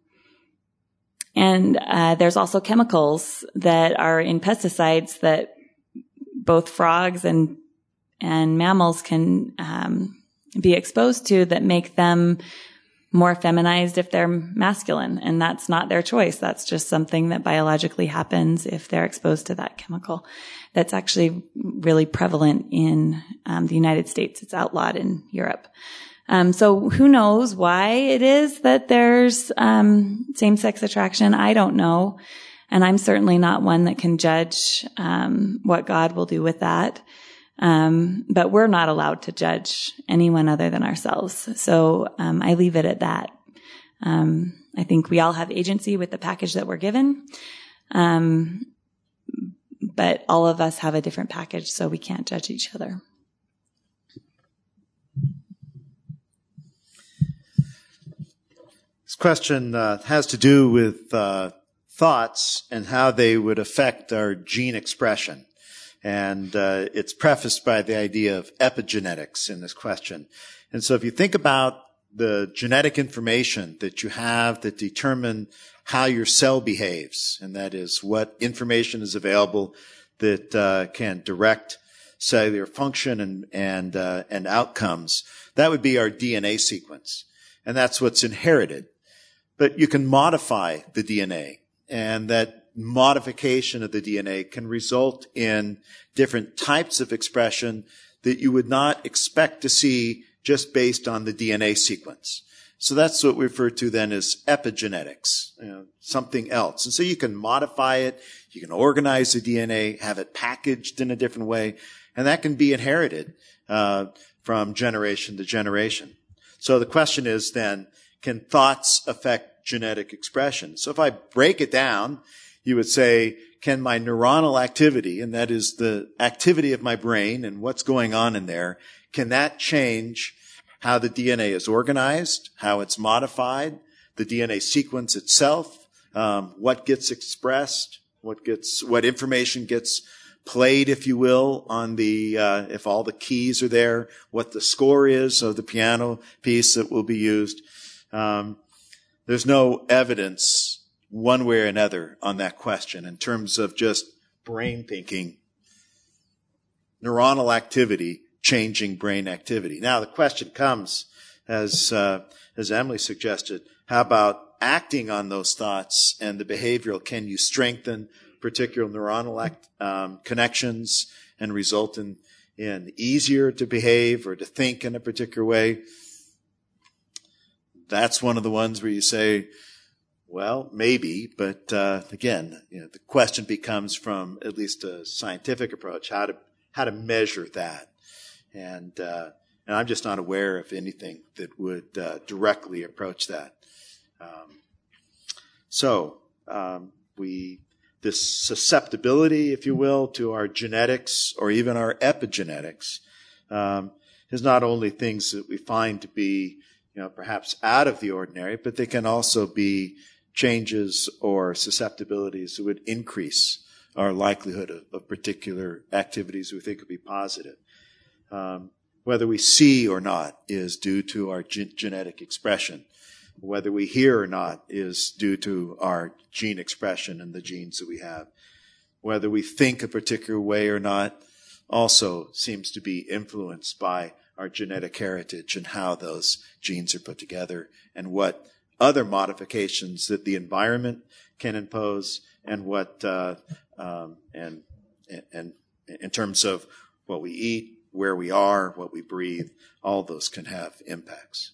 and, uh, there's also chemicals that are in pesticides that both frogs and, and mammals can, um, be exposed to, that make them more feminized if they're masculine. And that's not their choice. That's just something that biologically happens if they're exposed to that chemical. That's actually really prevalent in um, the United States. It's outlawed in Europe. Um, so who knows why it is that there's um, same-sex attraction? I don't know. And I'm certainly not one that can judge um, what God will do with that. Um, but we're not allowed to judge anyone other than ourselves. So, um, I leave it at that. Um, I think we all have agency with the package that we're given. Um, but all of us have a different package, so we can't judge each other. This question uh, has to do with uh, thoughts and how they would affect our gene expression. And uh, it's prefaced by the idea of epigenetics in this question. And so if you think about the genetic information that you have that determine how your cell behaves, and that is what information is available that uh, can direct cellular function and and uh, and outcomes, that would be our D N A sequence. And that's what's inherited. But you can modify the D N A, and that modification of the D N A can result in different types of expression that you would not expect to see just based on the D N A sequence. So that's what we refer to then as epigenetics, you know, something else. And so you can modify it, you can organize the D N A, have it packaged in a different way, and that can be inherited uh, from generation to generation. So the question is then, can thoughts affect genetic expression? So if I break it down, you would say, can my neuronal activity, and that is the activity of my brain and what's going on in there, can that change how the D N A is organized, how it's modified, the D N A sequence itself, um, what gets expressed, what gets, what information gets played, if you will, on the, uh, if all the keys are there, what the score is of the piano piece that will be used. Um, there's no evidence one way or another on that question in terms of just brain thinking, neuronal activity changing brain activity. Now the question comes, as uh, as Emily suggested, how about acting on those thoughts and the behavioral? Can you strengthen particular neuronal act, um, connections and result in in easier to behave or to think in a particular way? That's one of the ones where you say, well, maybe, but uh, again, you know, the question becomes, from at least a scientific approach, how to how to measure that, and uh, and I'm just not aware of anything that would uh, directly approach that. Um, so um, we this susceptibility, if you will, to our genetics or even our epigenetics um, is not only things that we find to be, you know, perhaps out of the ordinary, but they can also be changes or susceptibilities that would increase our likelihood of, of particular activities we think would be positive. Um, Whether we see or not is due to our ge- genetic expression. Whether we hear or not is due to our gene expression and the genes that we have. Whether we think a particular way or not also seems to be influenced by our genetic heritage and how those genes are put together and what other modifications that the environment can impose and what uh, um, and and in terms of what we eat, where we are, what we breathe, all those can have impacts.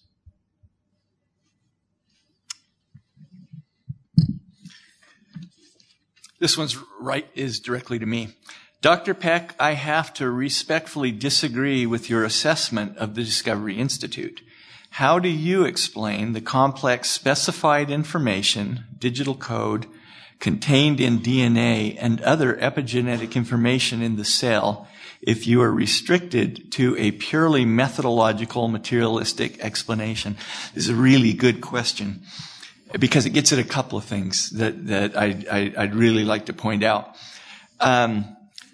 This one's right is directly to me. Doctor Peck, I have to respectfully disagree with your assessment of the Discovery Institute. How do you explain the complex specified information, digital code, contained in D N A and other epigenetic information in the cell if you are restricted to a purely methodological, materialistic explanation? This is a really good question because it gets at a couple of things that, that I, I, I'd really like to point out. Um,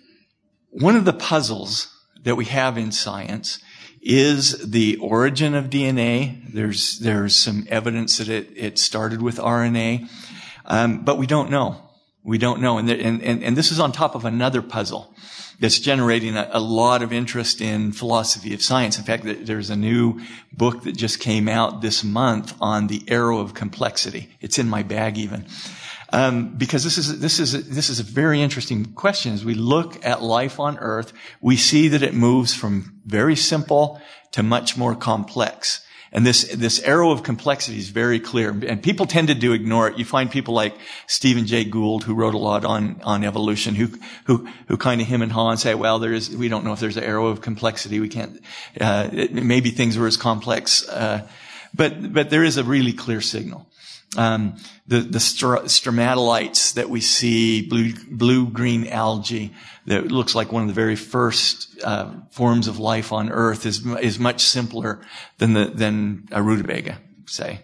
one of the puzzles that we have in science is the origin of D N A. There's, there's some evidence that it, it started with R N A. Um, but we don't know. We don't know. And, there, and, and, and this is on top of another puzzle that's generating a, a lot of interest in philosophy of science. In fact, there's a new book that just came out this month on the arrow of complexity. It's in my bag even. Um, because this is, this is, this is a very interesting question. As we look at life on Earth, we see that it moves from very simple to much more complex. And this, this arrow of complexity is very clear. And people tended to ignore it. You find people like Stephen Jay Gould, who wrote a lot on, on evolution, who, who, who kind of hem and haw and say, well, there is, we don't know if there's an arrow of complexity. We can't, uh, it, maybe things were as complex, uh, but, but there is a really clear signal. Um, the, the str- stromatolites that we see, blue, blue-green algae that looks like one of the very first, uh, forms of life on Earth is, is much simpler than the, than a rutabaga, say.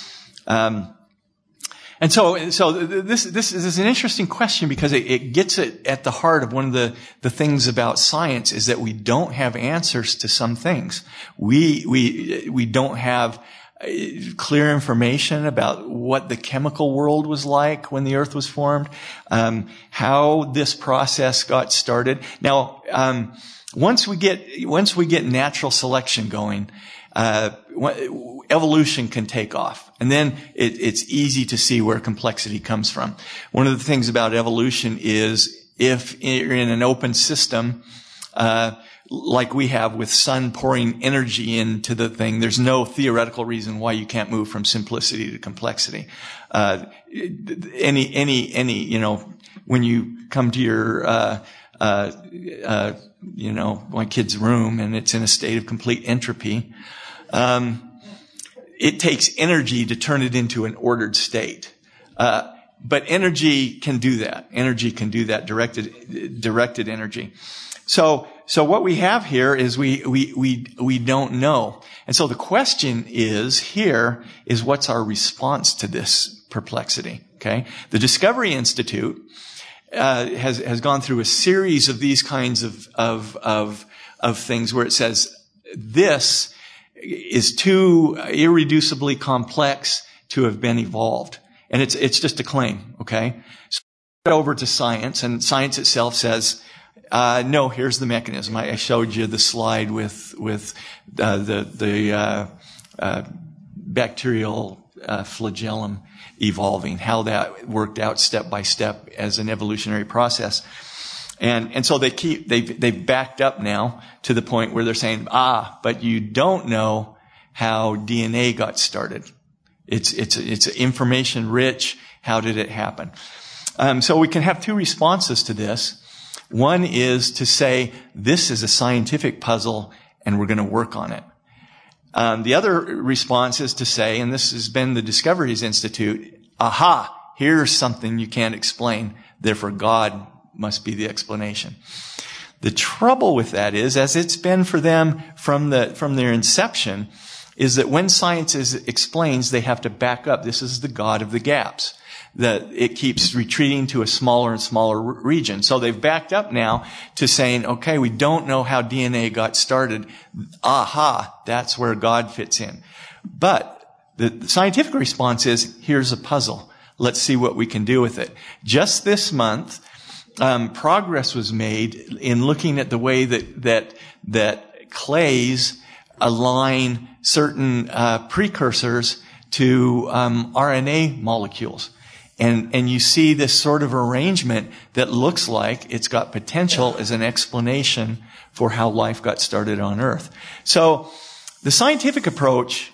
Um, and so, so this, this is an interesting question because it, it gets it at the heart of one of the, the things about science is that we don't have answers to some things. We, we, we don't have clear information about what the chemical world was like when the Earth was formed, um, how this process got started. Now, um, once we get once we get natural selection going, uh, evolution can take off, and then it, it's easy to see where complexity comes from. One of the things about evolution is if you're in an open system, uh, like we have with sun pouring energy into the thing, there's no theoretical reason why you can't move from simplicity to complexity. Uh, any, any, any, you know, when you come to your, uh, uh, uh, you know, my kid's room and it's in a state of complete entropy, um, it takes energy to turn it into an ordered state. Uh, but energy can do that. Energy can do that, directed, directed energy. So, so what we have here is we, we, we, we don't know. And so the question is here is what's our response to this perplexity? Okay. The Discovery Institute, uh, has, has gone through a series of these kinds of, of, of, of things where it says this is too irreducibly complex to have been evolved. And it's, it's just a claim. Okay. So we get over to science, and science itself says, Uh, no, here's the mechanism. I, I showed you the slide with, with, uh, the, the, uh, uh, bacterial, uh, flagellum evolving, how that worked out step by step as an evolutionary process. And, and so they keep, they've, they've backed up now to the point where they're saying, ah, but you don't know how D N A got started. It's, it's, it's information rich. How did it happen? Um, so we can have two responses to this. One is to say, this is a scientific puzzle and we're going to work on it. Um, the other response is to say, and this has been the Discoveries Institute, aha, here's something you can't explain, therefore God must be the explanation. The trouble with that is, as it's been for them from the, from their inception, is that when science is, explains, they have to back up. This is the God of the gaps, that it keeps retreating to a smaller and smaller region. So they've backed up now to saying, okay, we don't know how D N A got started. Aha, that's where God fits in. But the scientific response is, here's a puzzle. Let's see what we can do with it. Just this month, um, progress was made in looking at the way that that that clays align certain uh, precursors to um, R N A molecules. And, and you see this sort of arrangement that looks like it's got potential as an explanation for how life got started on Earth. So the scientific approach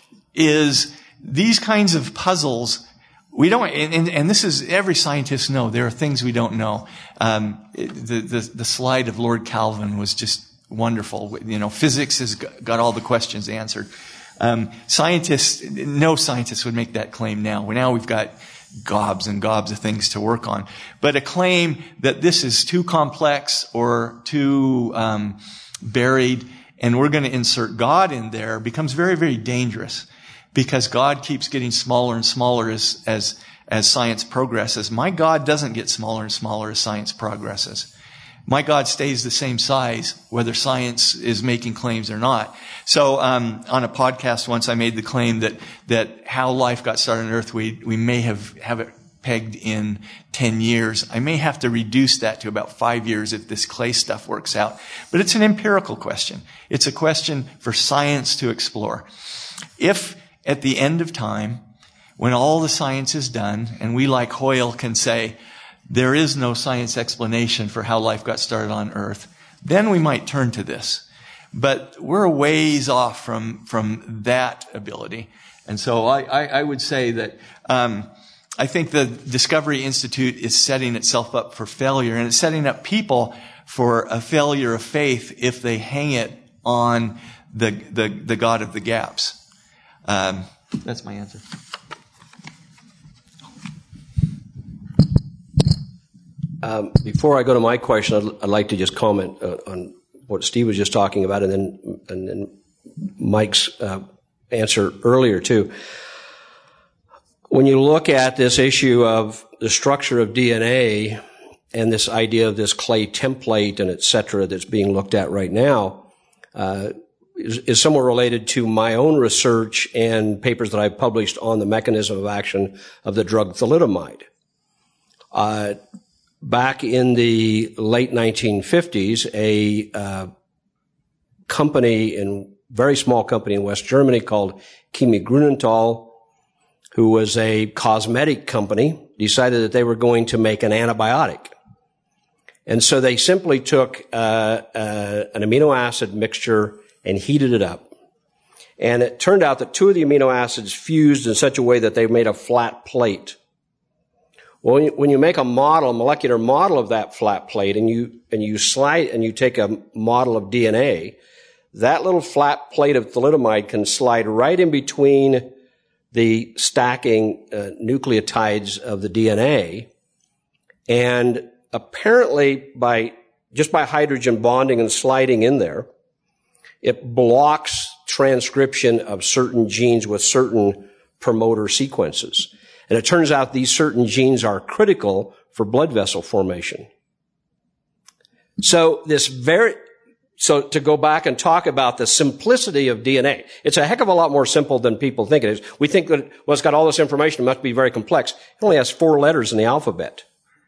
is these kinds of puzzles. We don't, and, and, and this is, every scientist know there are things we don't know. Um, the, the, the slide of Lord Kelvin was just wonderful. You know, physics has got all the questions answered. Um, scientists, no scientist would make that claim now. Now we've got gobs and gobs of things to work on. But a claim that this is too complex or too um, buried, and we're going to insert God in there, becomes very, very dangerous, because God keeps getting smaller and smaller as as as science progresses. My God doesn't get smaller and smaller as science progresses. My God stays the same size, whether science is making claims or not. So, um, on a podcast once, I made the claim that, that how life got started on Earth, we, we may have, have it pegged in ten years. I may have to reduce that to about five years if this clay stuff works out. But it's an empirical question. It's a question for science to explore. If at the end of time, when all the science is done, and we like Hoyle can say, there is no science explanation for how life got started on Earth, then we might turn to this. But we're a ways off from, from that ability. And so I, I, I would say that, um, I think the Discovery Institute is setting itself up for failure, and it's setting up people for a failure of faith if they hang it on the, the, the God of the gaps. Um, that's my answer. Um, before I go to my question, I'd, I'd like to just comment uh, on what Steve was just talking about, and then and then Mike's uh, answer earlier too. When you look at this issue of the structure of D N A and this idea of this clay template and et cetera that's being looked at right now, uh, is, is somewhat related to my own research and papers that I've published on the mechanism of action of the drug thalidomide. Uh, back in the late nineteen fifties, a uh, company, in very small company in West Germany called Chemie Grünenthal, who was a cosmetic company, decided that they were going to make an antibiotic. And so they simply took uh, uh, an amino acid mixture and heated it up. And it turned out that two of the amino acids fused in such a way that they made a flat plate. Well, when you, when you make a model, a molecular model of that flat plate, and you and you slide and you take a model of D N A, that little flat plate of thalidomide can slide right in between the stacking uh, nucleotides of the D N A, and apparently by just by hydrogen bonding and sliding in there, it blocks transcription of certain genes with certain promoter sequences. And it turns out these certain genes are critical for blood vessel formation. So this very, so to go back and talk about the simplicity of D N A, it's a heck of a lot more simple than people think it is. We think that, well, it's got all this information, it must be very complex. It only has four letters in the alphabet.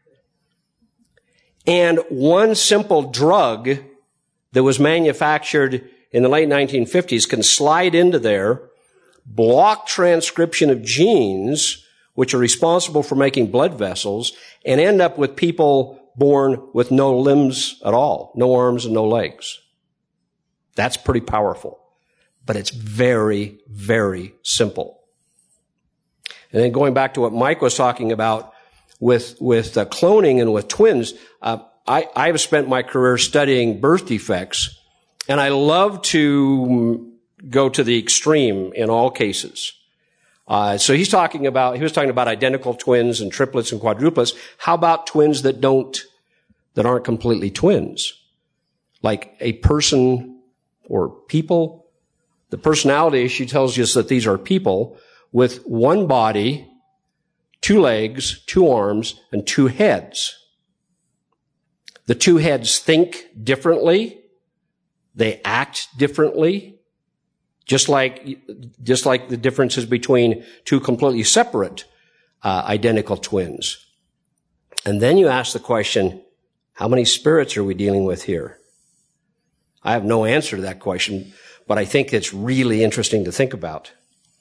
And one simple drug that was manufactured in the late nineteen fifties can slide into there, block transcription of genes which are responsible for making blood vessels, and end up with people born with no limbs at all, no arms and no legs. That's pretty powerful. But it's very, very simple. And then going back to what Mike was talking about with, with uh, cloning and with twins, uh, I, I've spent my career studying birth defects, and I love to go to the extreme in all cases. Uh, so he's talking about, he was talking about identical twins and triplets and quadruplets. How about twins that don't, that aren't completely twins? Like a person or people The personality issue tells us that these are people with one body, two legs, two arms, and two heads. The two heads think differently. They act differently. Just like, just like the differences between two completely separate, uh, identical twins. And then you ask the question, how many spirits are we dealing with here? I have no answer to that question, but I think it's really interesting to think about.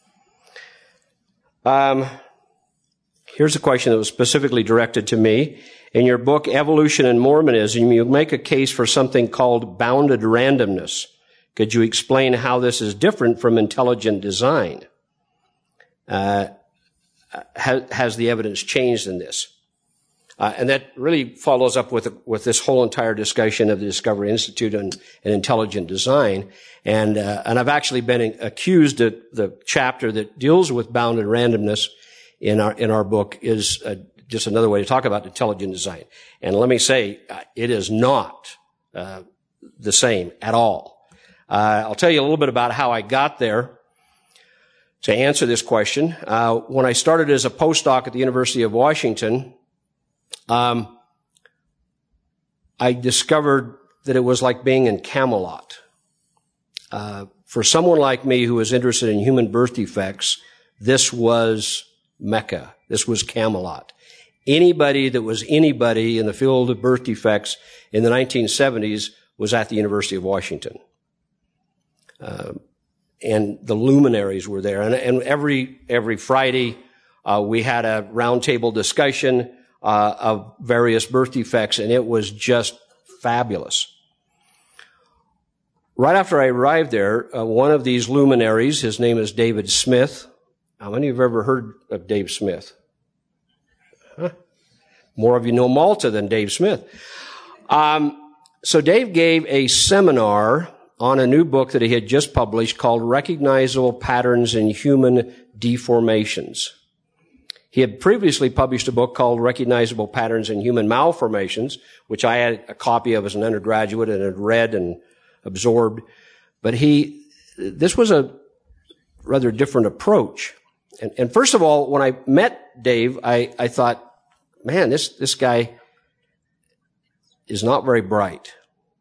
Um, here's a question that was specifically directed to me. In your book, Evolution and Mormonism, you make a case for something called bounded randomness. Could you explain how this is different from intelligent design? Uh, has, has the evidence changed in this? Uh, and that really follows up with with this whole entire discussion of the Discovery Institute and, and intelligent design. And uh, and I've actually been accused of the chapter that deals with bounded randomness in our in our book is uh, just another way to talk about intelligent design. And let me say, uh, it is not uh, the same at all. Uh, I'll tell you a little bit about how I got there to answer this question. Uh, when I started as a postdoc at the University of Washington, Um, I discovered that it was like being in Camelot. Uh, for someone like me who was interested in human birth defects, this was Mecca. This was Camelot. Anybody that was anybody in the field of birth defects in the nineteen seventies was at the University of Washington. Uh, and the luminaries were there. And, and every, every Friday, uh, we had a roundtable discussion Uh, of various birth defects, and it was just fabulous. Right after I arrived there, uh, one of these luminaries, his name is David Smith. How many of you have ever heard of Dave Smith? Huh? More of you know Malta than Dave Smith. Um, so Dave gave a seminar on a new book that he had just published called Recognizable Patterns in Human Deformations. He had previously published a book called Recognizable Patterns in Human Malformations, which I had a copy of as an undergraduate and had read and absorbed. But he, this was a rather different approach. And, and first of all, when I met Dave, I, I thought, man, this, this guy is not very bright.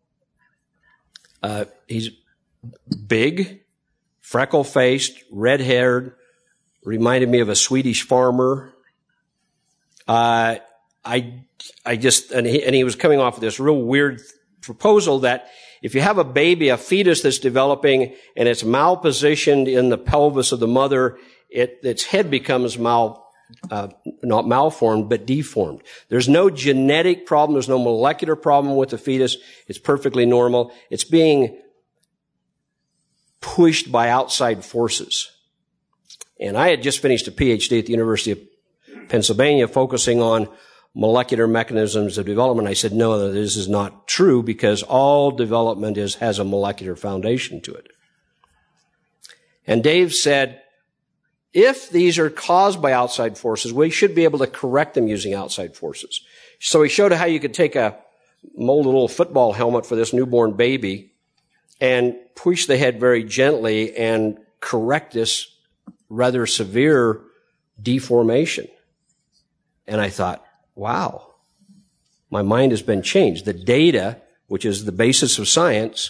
Uh, he's big, freckle-faced, red-haired, reminded me of a Swedish farmer. Uh, I, I just, and he, and he was coming off of this real weird proposal that if you have a baby, a fetus that's developing, and it's malpositioned in the pelvis of the mother, it, its head becomes mal, uh, not malformed, but deformed. There's no genetic problem. There's no molecular problem with the fetus. It's perfectly normal. It's being pushed by outside forces. And I had just finished a P H D at the University of Pennsylvania focusing on molecular mechanisms of development. I said, no, this is not true because all development is, has a molecular foundation to it. And Dave said, if these are caused by outside forces, we should be able to correct them using outside forces. So he showed how you could take a molded little football helmet for this newborn baby and push the head very gently and correct this rather severe deformation. And I thought, wow, my mind has been changed. The data, which is the basis of science,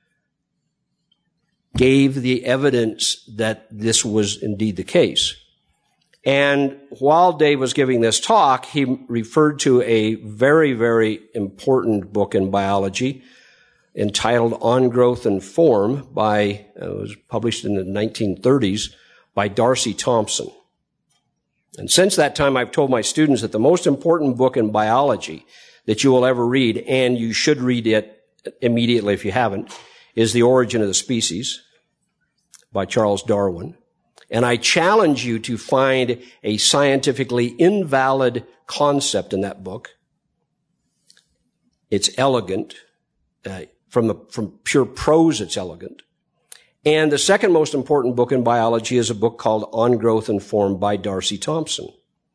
gave the evidence that this was indeed the case. And while Dave was giving this talk, he referred to a very, very important book in biology entitled On Growth and Form by, uh, it was published in the nineteen thirties, by Darcy Thompson. And since that time, I've told my students that the most important book in biology that you will ever read, and you should read it immediately if you haven't, is The Origin of the Species by Charles Darwin. And I challenge you to find a scientifically invalid concept in that book. It's elegant. Uh, from, the, from pure prose, it's elegant. And the second most important book in biology is a book called On Growth and Form by Darcy Thompson.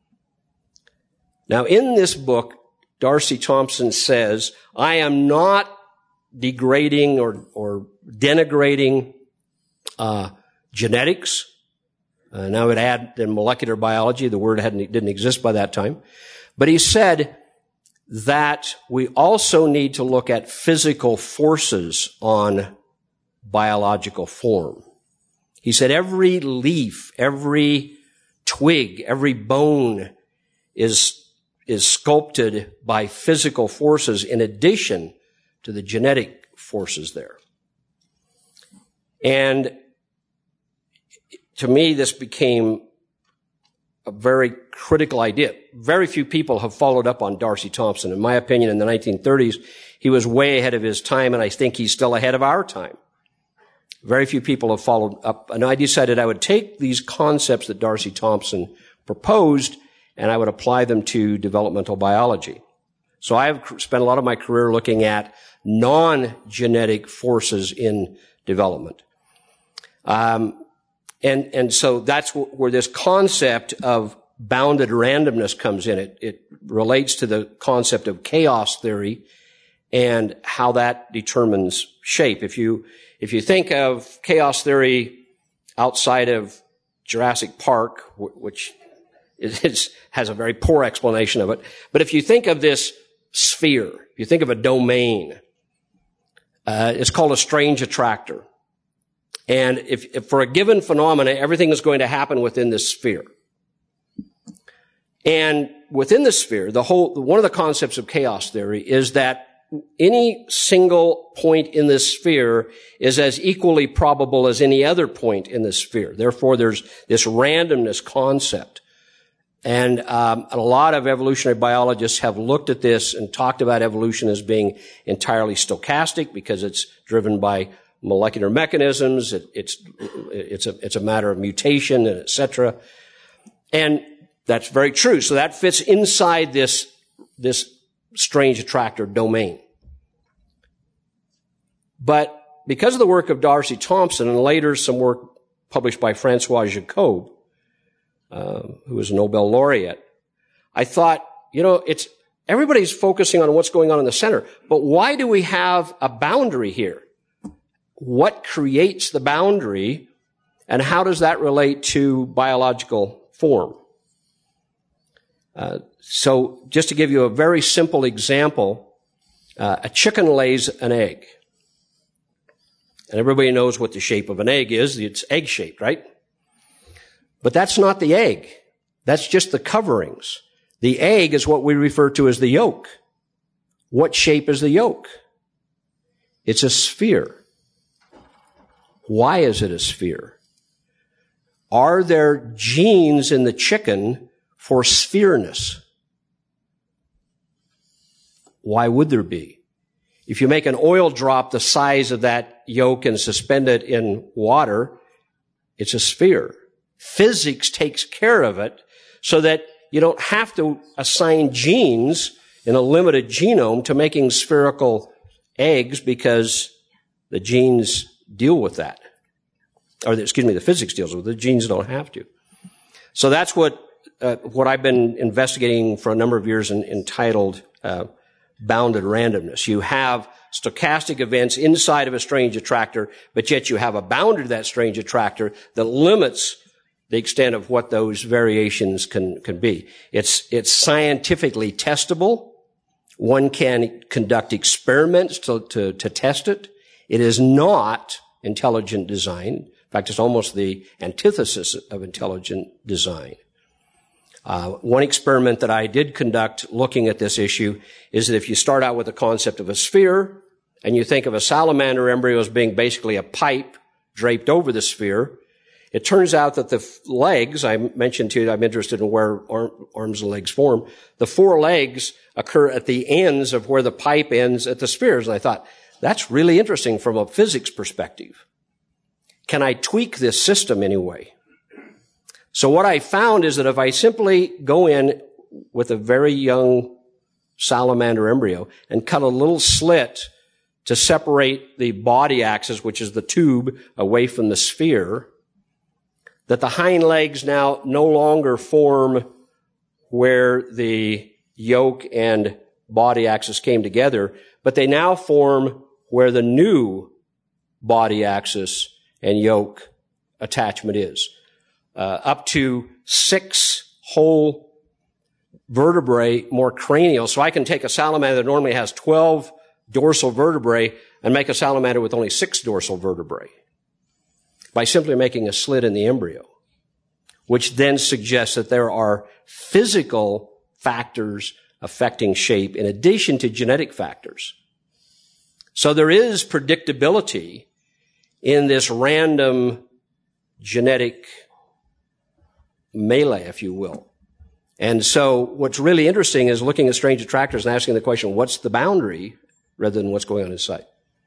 Now, in this book, Darcy Thompson says, I am not degrading or, or denigrating uh, genetics, uh, and I would add then molecular biology. The word hadn't, didn't exist by that time. But he said that we also need to look at physical forces on biological form. He said every leaf, every twig, every bone is, is sculpted by physical forces in addition to the genetic forces there. And to me, this became a very critical idea. Very few people have followed up on Darcy Thompson. In my opinion, in the nineteen thirties, he was way ahead of his time, and I think he's still ahead of our time. Very few people have followed up, and I decided I would take these concepts that Darcy Thompson proposed, and I would apply them to developmental biology. So I have spent a lot of my career looking at non-genetic forces in development. Um, and, and so that's where this concept of bounded randomness comes in. It, it relates to the concept of chaos theory and how that determines shape. If you, if you think of chaos theory outside of Jurassic Park, which is, is, has a very poor explanation of it, but if you think of this sphere, if you think of a domain, uh, it's called a strange attractor. And if, if for a given phenomena, everything is going to happen within this sphere. And within the sphere, the whole, one of the concepts of chaos theory is that any single point in this sphere is as equally probable as any other point in this sphere. Therefore, there's this randomness concept. And, um, a lot of evolutionary biologists have looked at this and talked about evolution as being entirely stochastic because it's driven by molecular mechanisms. It, it's, it's a, it's a matter of mutation and et cetera. And that's very true. So that fits inside this, this strange attractor domain. But because of the work of Darcy Thompson and later some work published by Francois Jacob, uh, who was a Nobel laureate, I thought, you know, it's, everybody's focusing on what's going on in the center, but why do we have a boundary here? What creates the boundary, and how does that relate to biological form? Uh, so just to give you a very simple example, uh, a chicken lays an egg. And everybody knows what the shape of an egg is. It's egg-shaped, right? But that's not the egg. That's just the coverings. The egg is what we refer to as the yolk. What shape is the yolk? It's a sphere. Why is it a sphere? Are there genes in the chicken for sphereness? Why would there be? If you make an oil drop the size of that yolk and suspend it in water, it's a sphere. Physics takes care of it so that you don't have to assign genes in a limited genome to making spherical eggs because the genes deal with that. Or, the, excuse me, the physics deals with it. The genes don't have to. So that's what uh, what I've been investigating for a number of years in, entitled uh, bounded randomness. You have stochastic events inside of a strange attractor, but yet you have a boundary to that strange attractor that limits the extent of what those variations can, can be. It's, it's scientifically testable. One can conduct experiments to, to, to test it. It is not intelligent design. In fact, it's almost the antithesis of intelligent design. Uh, one experiment that I did conduct looking at this issue is that if you start out with the concept of a sphere and you think of a salamander embryo as being basically a pipe draped over the sphere, it turns out that the legs, I mentioned to you, I'm interested in where arms and legs form. The four legs occur at the ends of where the pipe ends at the spheres. And I thought, that's really interesting from a physics perspective. Can I tweak this system anyway? So what I found is that if I simply go in with a very young salamander embryo and cut a little slit to separate the body axis, which is the tube, away from the sphere, that the hind legs now no longer form where the yolk and body axis came together, but they now form where the new body axis and yolk attachment is. Uh, up to six whole vertebrae, more cranial. So I can take a salamander that normally has twelve dorsal vertebrae and make a salamander with only six dorsal vertebrae by simply making a slit in the embryo, which then suggests that there are physical factors affecting shape in addition to genetic factors. So there is predictability in this random genetic melee, if you will. And so what's really interesting is looking at strange attractors and asking the question, what's the boundary, rather than what's going on inside.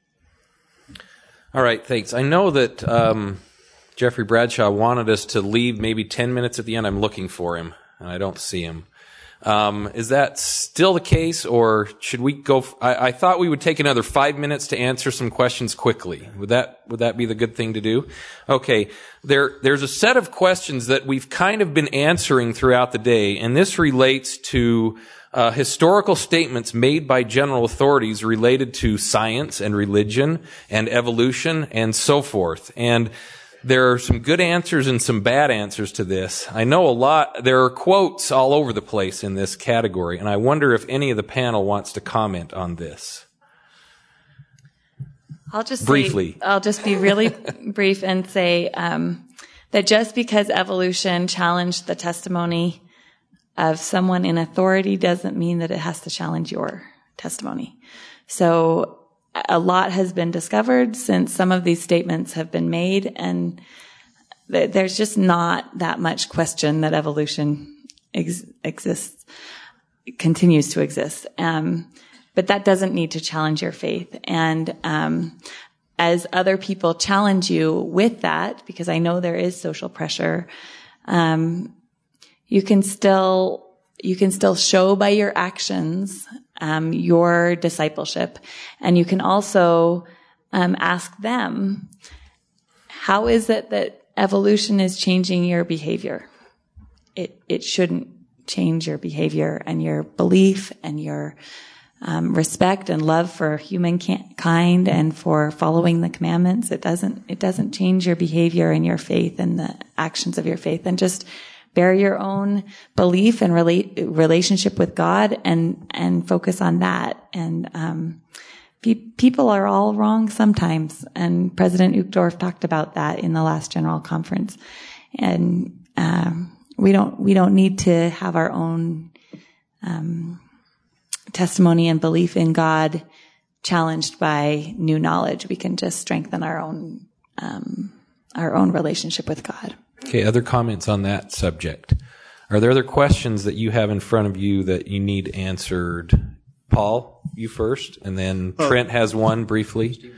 All right, thanks. I know that um, Jeffrey Bradshaw wanted us to leave maybe ten minutes at the end. I'm looking for him, and I don't see him. Um, is that still the case, or should we go? F- I, I thought we would take another five minutes to answer some questions quickly. Would that would that be the good thing to do? Okay, there there's a set of questions that we've kind of been answering throughout the day, and this relates to uh, historical statements made by general authorities related to science and religion and evolution and so forth. And there are some good answers and some bad answers to this. I know a lot, there are quotes all over the place in this category, and I wonder if any of the panel wants to comment on this. I'll just Briefly. Say, I'll just be really brief and say um, that just because evolution challenged the testimony of someone in authority doesn't mean that it has to challenge your testimony. So a lot has been discovered since some of these statements have been made, and th- there's just not that much question that evolution ex- exists, continues to exist. Um, but that doesn't need to challenge your faith. And um, as other people challenge you with that, because I know there is social pressure, um, you can still you can still show by your actions Um, your discipleship. And you can also um, ask them, how is it that evolution is changing your behavior? It it shouldn't change your behavior and your belief and your um, respect and love for humankind and for following the commandments. It doesn't it doesn't change your behavior and your faith and the actions of your faith. And just bear your own belief and relate, relationship with God and, and focus on that. And, um, pe- people are all wrong sometimes. And President Uchtdorf talked about that in the last General Conference. And, um, we don't, we don't need to have our own, um, testimony and belief in God challenged by new knowledge. We can just strengthen our own, um, our own relationship with God. Okay, other comments on that subject? Are there other questions that you have in front of you that you need answered? Paul, you first, and then oh. Trent has one briefly.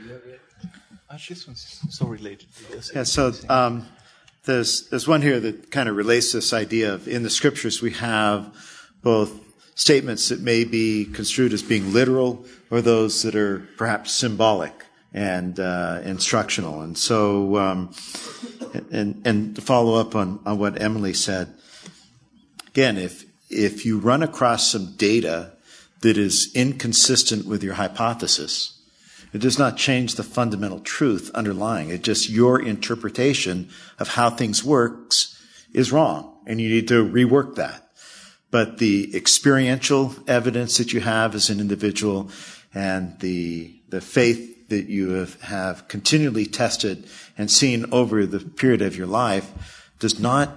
This one's so related to this. Yeah, so um, there's there's one here that kind of relates to this idea of in the scriptures we have both statements that may be construed as being literal or those that are perhaps symbolic and uh, instructional. And so, um, and and to follow up on, on what Emily said, again, if if you run across some data that is inconsistent with your hypothesis, it does not change the fundamental truth underlying it. Just your interpretation of how things works is wrong, and you need to rework that. But the experiential evidence that you have as an individual and the the faith that you have, have continually tested and seen over the period of your life does not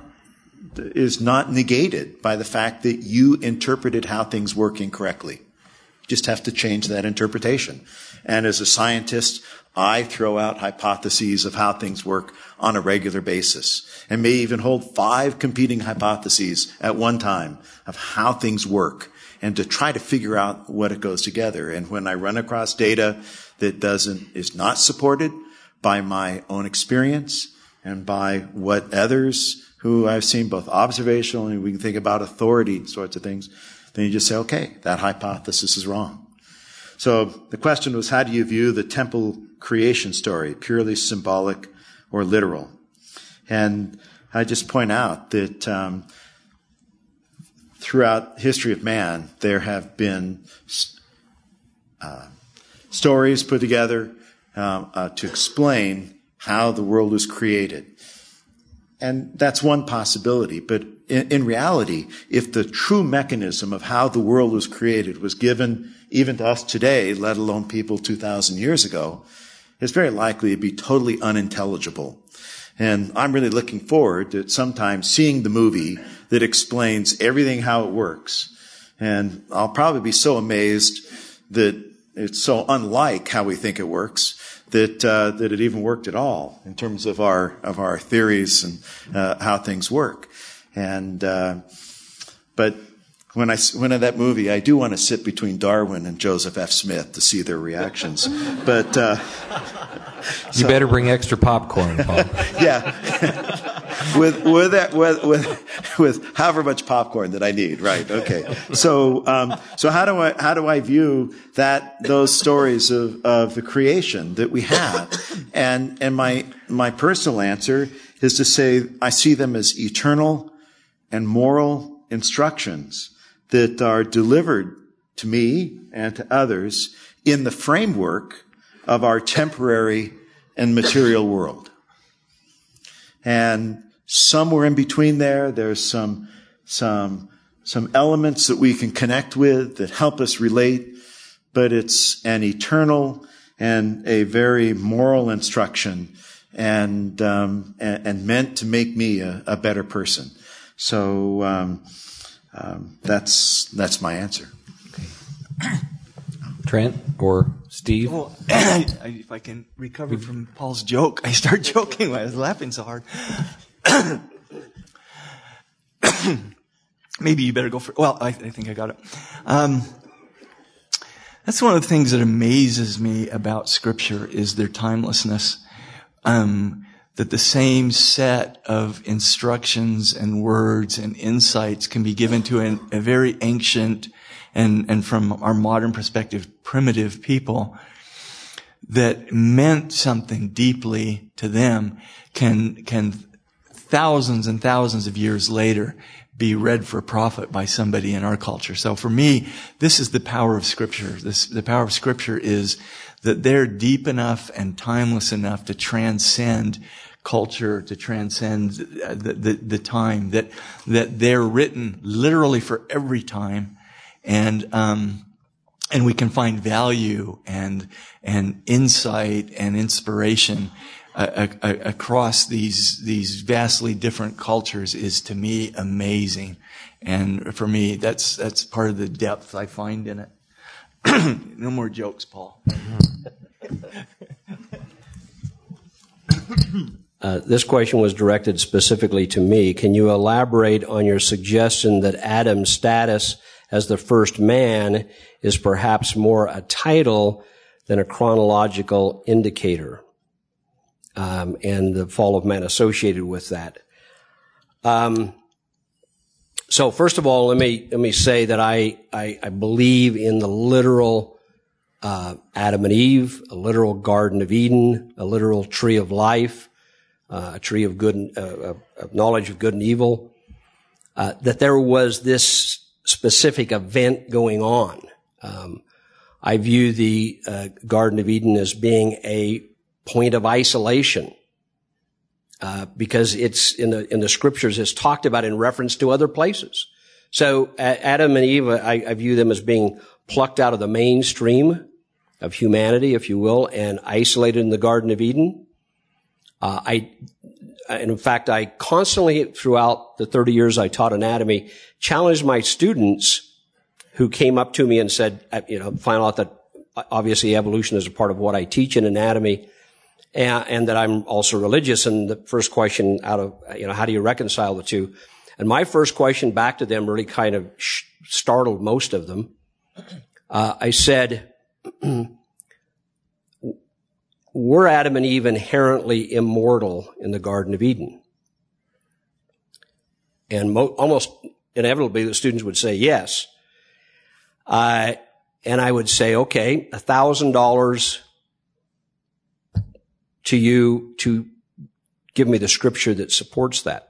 is not negated by the fact that you interpreted how things work incorrectly. You just have to change that interpretation. And as a scientist, I throw out hypotheses of how things work on a regular basis and may even hold five competing hypotheses at one time of how things work and to try to figure out what it goes together. And when I run across data that doesn't, is not supported by my own experience and by what others who I've seen both observational and we can think about authority sorts of things, then you just say, okay, that hypothesis is wrong. So the question was, how do you view the temple creation story, purely symbolic or literal? And I just point out that um, throughout the history of man, there have been uh, stories put together uh, uh, to explain how the world was created. And that's one possibility. But in, in reality, if the true mechanism of how the world was created was given even to us today, let alone people two thousand years ago, it's very likely to be totally unintelligible. And I'm really looking forward to sometimes seeing the movie that explains everything how it works. And I'll probably be so amazed that it's so unlike how we think it works that uh, that it even worked at all in terms of our of our theories and uh, how things work. And uh, but when I when in that movie, I do want to sit between Darwin and Joseph F. Smith to see their reactions. But uh, you so, better bring extra popcorn, Paul. Yeah. With with that with with with however much popcorn that I need, right? Okay. So um, so how do I how do I view that those stories of, of the creation that we have? And and my my personal answer is to say I see them as eternal and moral instructions that are delivered to me and to others in the framework of our temporary and material world. And somewhere in between there, there's some, some, some elements that we can connect with that help us relate, but it's an eternal and a very moral instruction and, um, and, and meant to make me a, a better person. So, um, um, that's, that's my answer. Okay. Trent or Steve? Well, if I can recover from Paul's joke, I start joking when I was laughing so hard. Maybe you better go for, well, I, I think I got it. Um, that's one of the things that amazes me about Scripture is their timelessness. Um, that the same set of instructions and words and insights can be given to an, a very ancient and, and from our modern perspective, primitive people that meant something deeply to them can, can thousands and thousands of years later be read for profit by somebody in our culture. So for me, this is the power of Scripture. This, the power of Scripture is that they're deep enough and timeless enough to transcend culture, to transcend the, the, the time, that, that they're written literally for every time. And, um, and we can find value and, and insight and inspiration uh, uh, across these, these vastly different cultures is to me amazing. And for me, that's, that's part of the depth I find in it. No more jokes, Paul. Uh, this question was directed specifically to me. Can you elaborate on your suggestion that Adam's status as the first man is perhaps more a title than a chronological indicator, um, and the fall of man associated with that? Um, so first of all, let me let me say that I I, I believe in the literal uh, Adam and Eve, a literal Garden of Eden, a literal tree of life. Uh, a tree of good, and, uh, of knowledge of good and evil, uh, that there was this specific event going on. Um, I view the uh, Garden of Eden as being a point of isolation, uh, because it's in the in the scriptures. It's talked about in reference to other places. So uh, Adam and Eve, I, I view them as being plucked out of the mainstream of humanity, if you will, and isolated in the Garden of Eden. Uh, I, and in fact, I constantly, throughout the thirty years I taught anatomy, challenged my students who came up to me and said, you know, find out that obviously evolution is a part of what I teach in anatomy, and, and that I'm also religious. And the first question out of, you know, how do you reconcile the two? And my first question back to them really kind of sh- startled most of them. Uh, I said, were Adam and Eve inherently immortal in the Garden of Eden? And mo- almost inevitably the students would say yes. Uh, and I would say, okay, a thousand dollars to you to give me the scripture that supports that.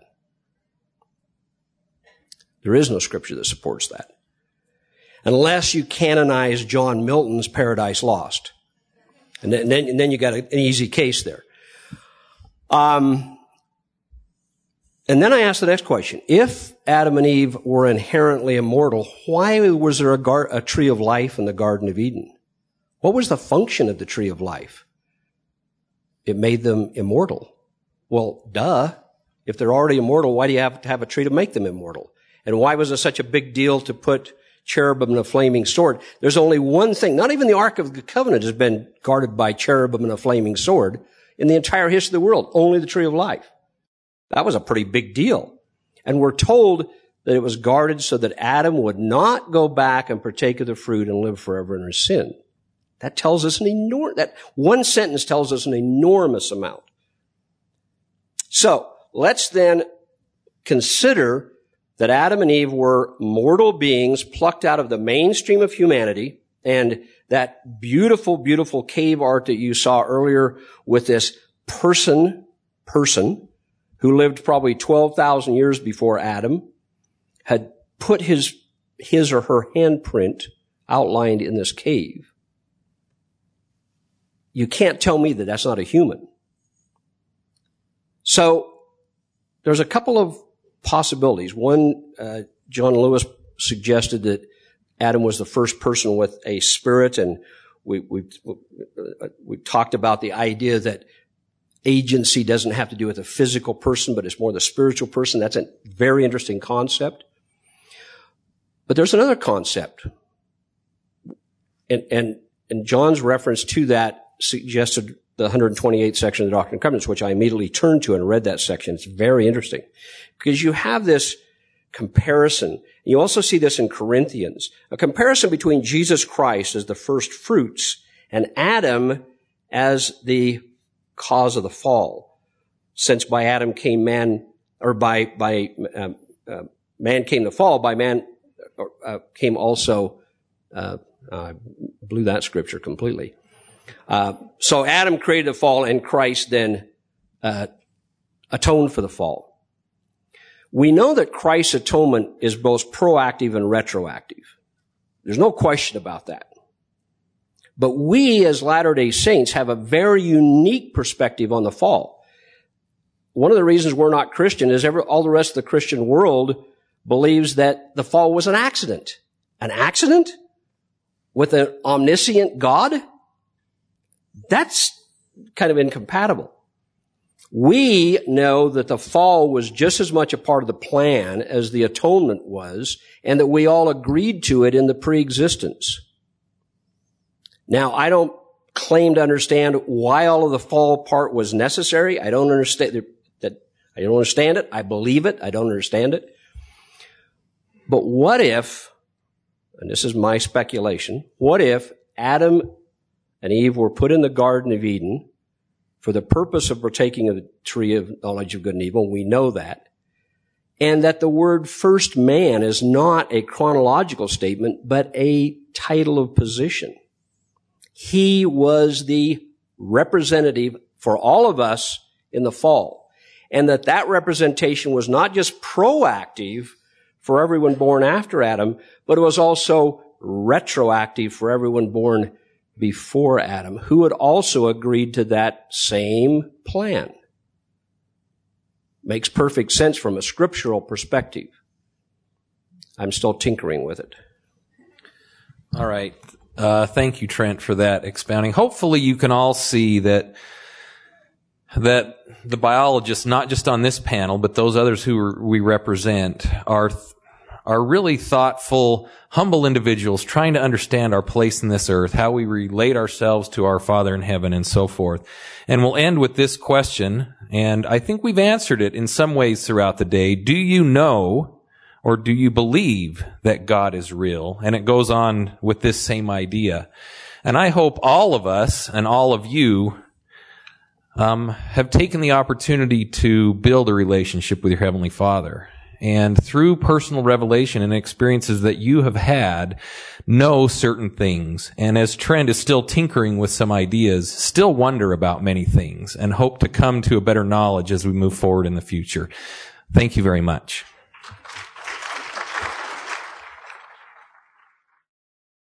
There is no scripture that supports that. Unless you canonize John Milton's Paradise Lost. And then, and then, and then you got an easy case there. Um, and then I asked the next question. If Adam and Eve were inherently immortal, why was there a, gar- a tree of life in the Garden of Eden? What was the function of the tree of life? It made them immortal. Well, duh. If they're already immortal, why do you have to have a tree to make them immortal? And why was it such a big deal to put cherubim and a flaming sword? There's only one thing. Not even the Ark of the Covenant has been guarded by cherubim and a flaming sword in the entire history of the world. Only the tree of life. That was a pretty big deal. And we're told that it was guarded so that Adam would not go back and partake of the fruit and live forever in his sin. That tells us an enormous, that one sentence tells us an enormous amount. So, let's then consider that Adam and Eve were mortal beings plucked out of the mainstream of humanity, and that beautiful, beautiful cave art that you saw earlier with this person, person, who lived probably twelve thousand years before Adam, had put his, his or her handprint outlined in this cave. You can't tell me that that's not a human. So, there's a couple of possibilities. One, uh, John Lewis suggested that Adam was the first person with a spirit, and we, we, we talked about the idea that agency doesn't have to do with a physical person, but it's more the spiritual person. That's a very interesting concept. But there's another concept. And, and, and John's reference to that suggested the one hundred twenty-eighth section of the Doctrine and Covenants, which I immediately turned to and read that section. It's very interesting because you have this comparison. You also see this in Corinthians, a comparison between Jesus Christ as the first fruits and Adam as the cause of the fall. Since by Adam came man, or by, by, uh, uh, man came the fall, by man uh, came also, uh, I blew that scripture completely. Uh, so Adam created the fall, and Christ then uh, atoned for the fall. We know that Christ's atonement is both proactive and retroactive. There's no question about that. But we as Latter-day Saints have a very unique perspective on the fall. One of the reasons we're not Christian is every, all the rest of the Christian world believes that the fall was an accident. An accident? With an omniscient God? That's kind of incompatible. We know that the fall was just as much a part of the plan as the atonement was, and that we all agreed to it in the pre-existence. Now, I don't claim to understand why all of the fall part was necessary. I don't understand that. I don't understand it. I believe it. I don't understand it. But what if, and this is my speculation, what if Adam and Eve were put in the Garden of Eden for the purpose of partaking of the tree of knowledge of good and evil? We know that. And that the word first man is not a chronological statement, but a title of position. He was the representative for all of us in the fall. And that that representation was not just proactive for everyone born after Adam, but it was also retroactive for everyone born before Adam, who had also agreed to that same plan. Makes perfect sense from a scriptural perspective. I'm still tinkering with it. All right. Uh, thank you, Trent, for that expounding. Hopefully you can all see that that the biologists, not just on this panel, but those others who we represent, are are really thoughtful, humble individuals trying to understand our place in this earth, how we relate ourselves to our Father in heaven, and so forth. And we'll end with this question, and I think we've answered it in some ways throughout the day. Do you know, or do you believe that God is real? And it goes on with this same idea. And I hope all of us and all of you um, have taken the opportunity to build a relationship with your Heavenly Father. And through personal revelation and experiences that you have had, know certain things. And as Trent is still tinkering with some ideas, still wonder about many things and hope to come to a better knowledge as we move forward in the future. Thank you very much.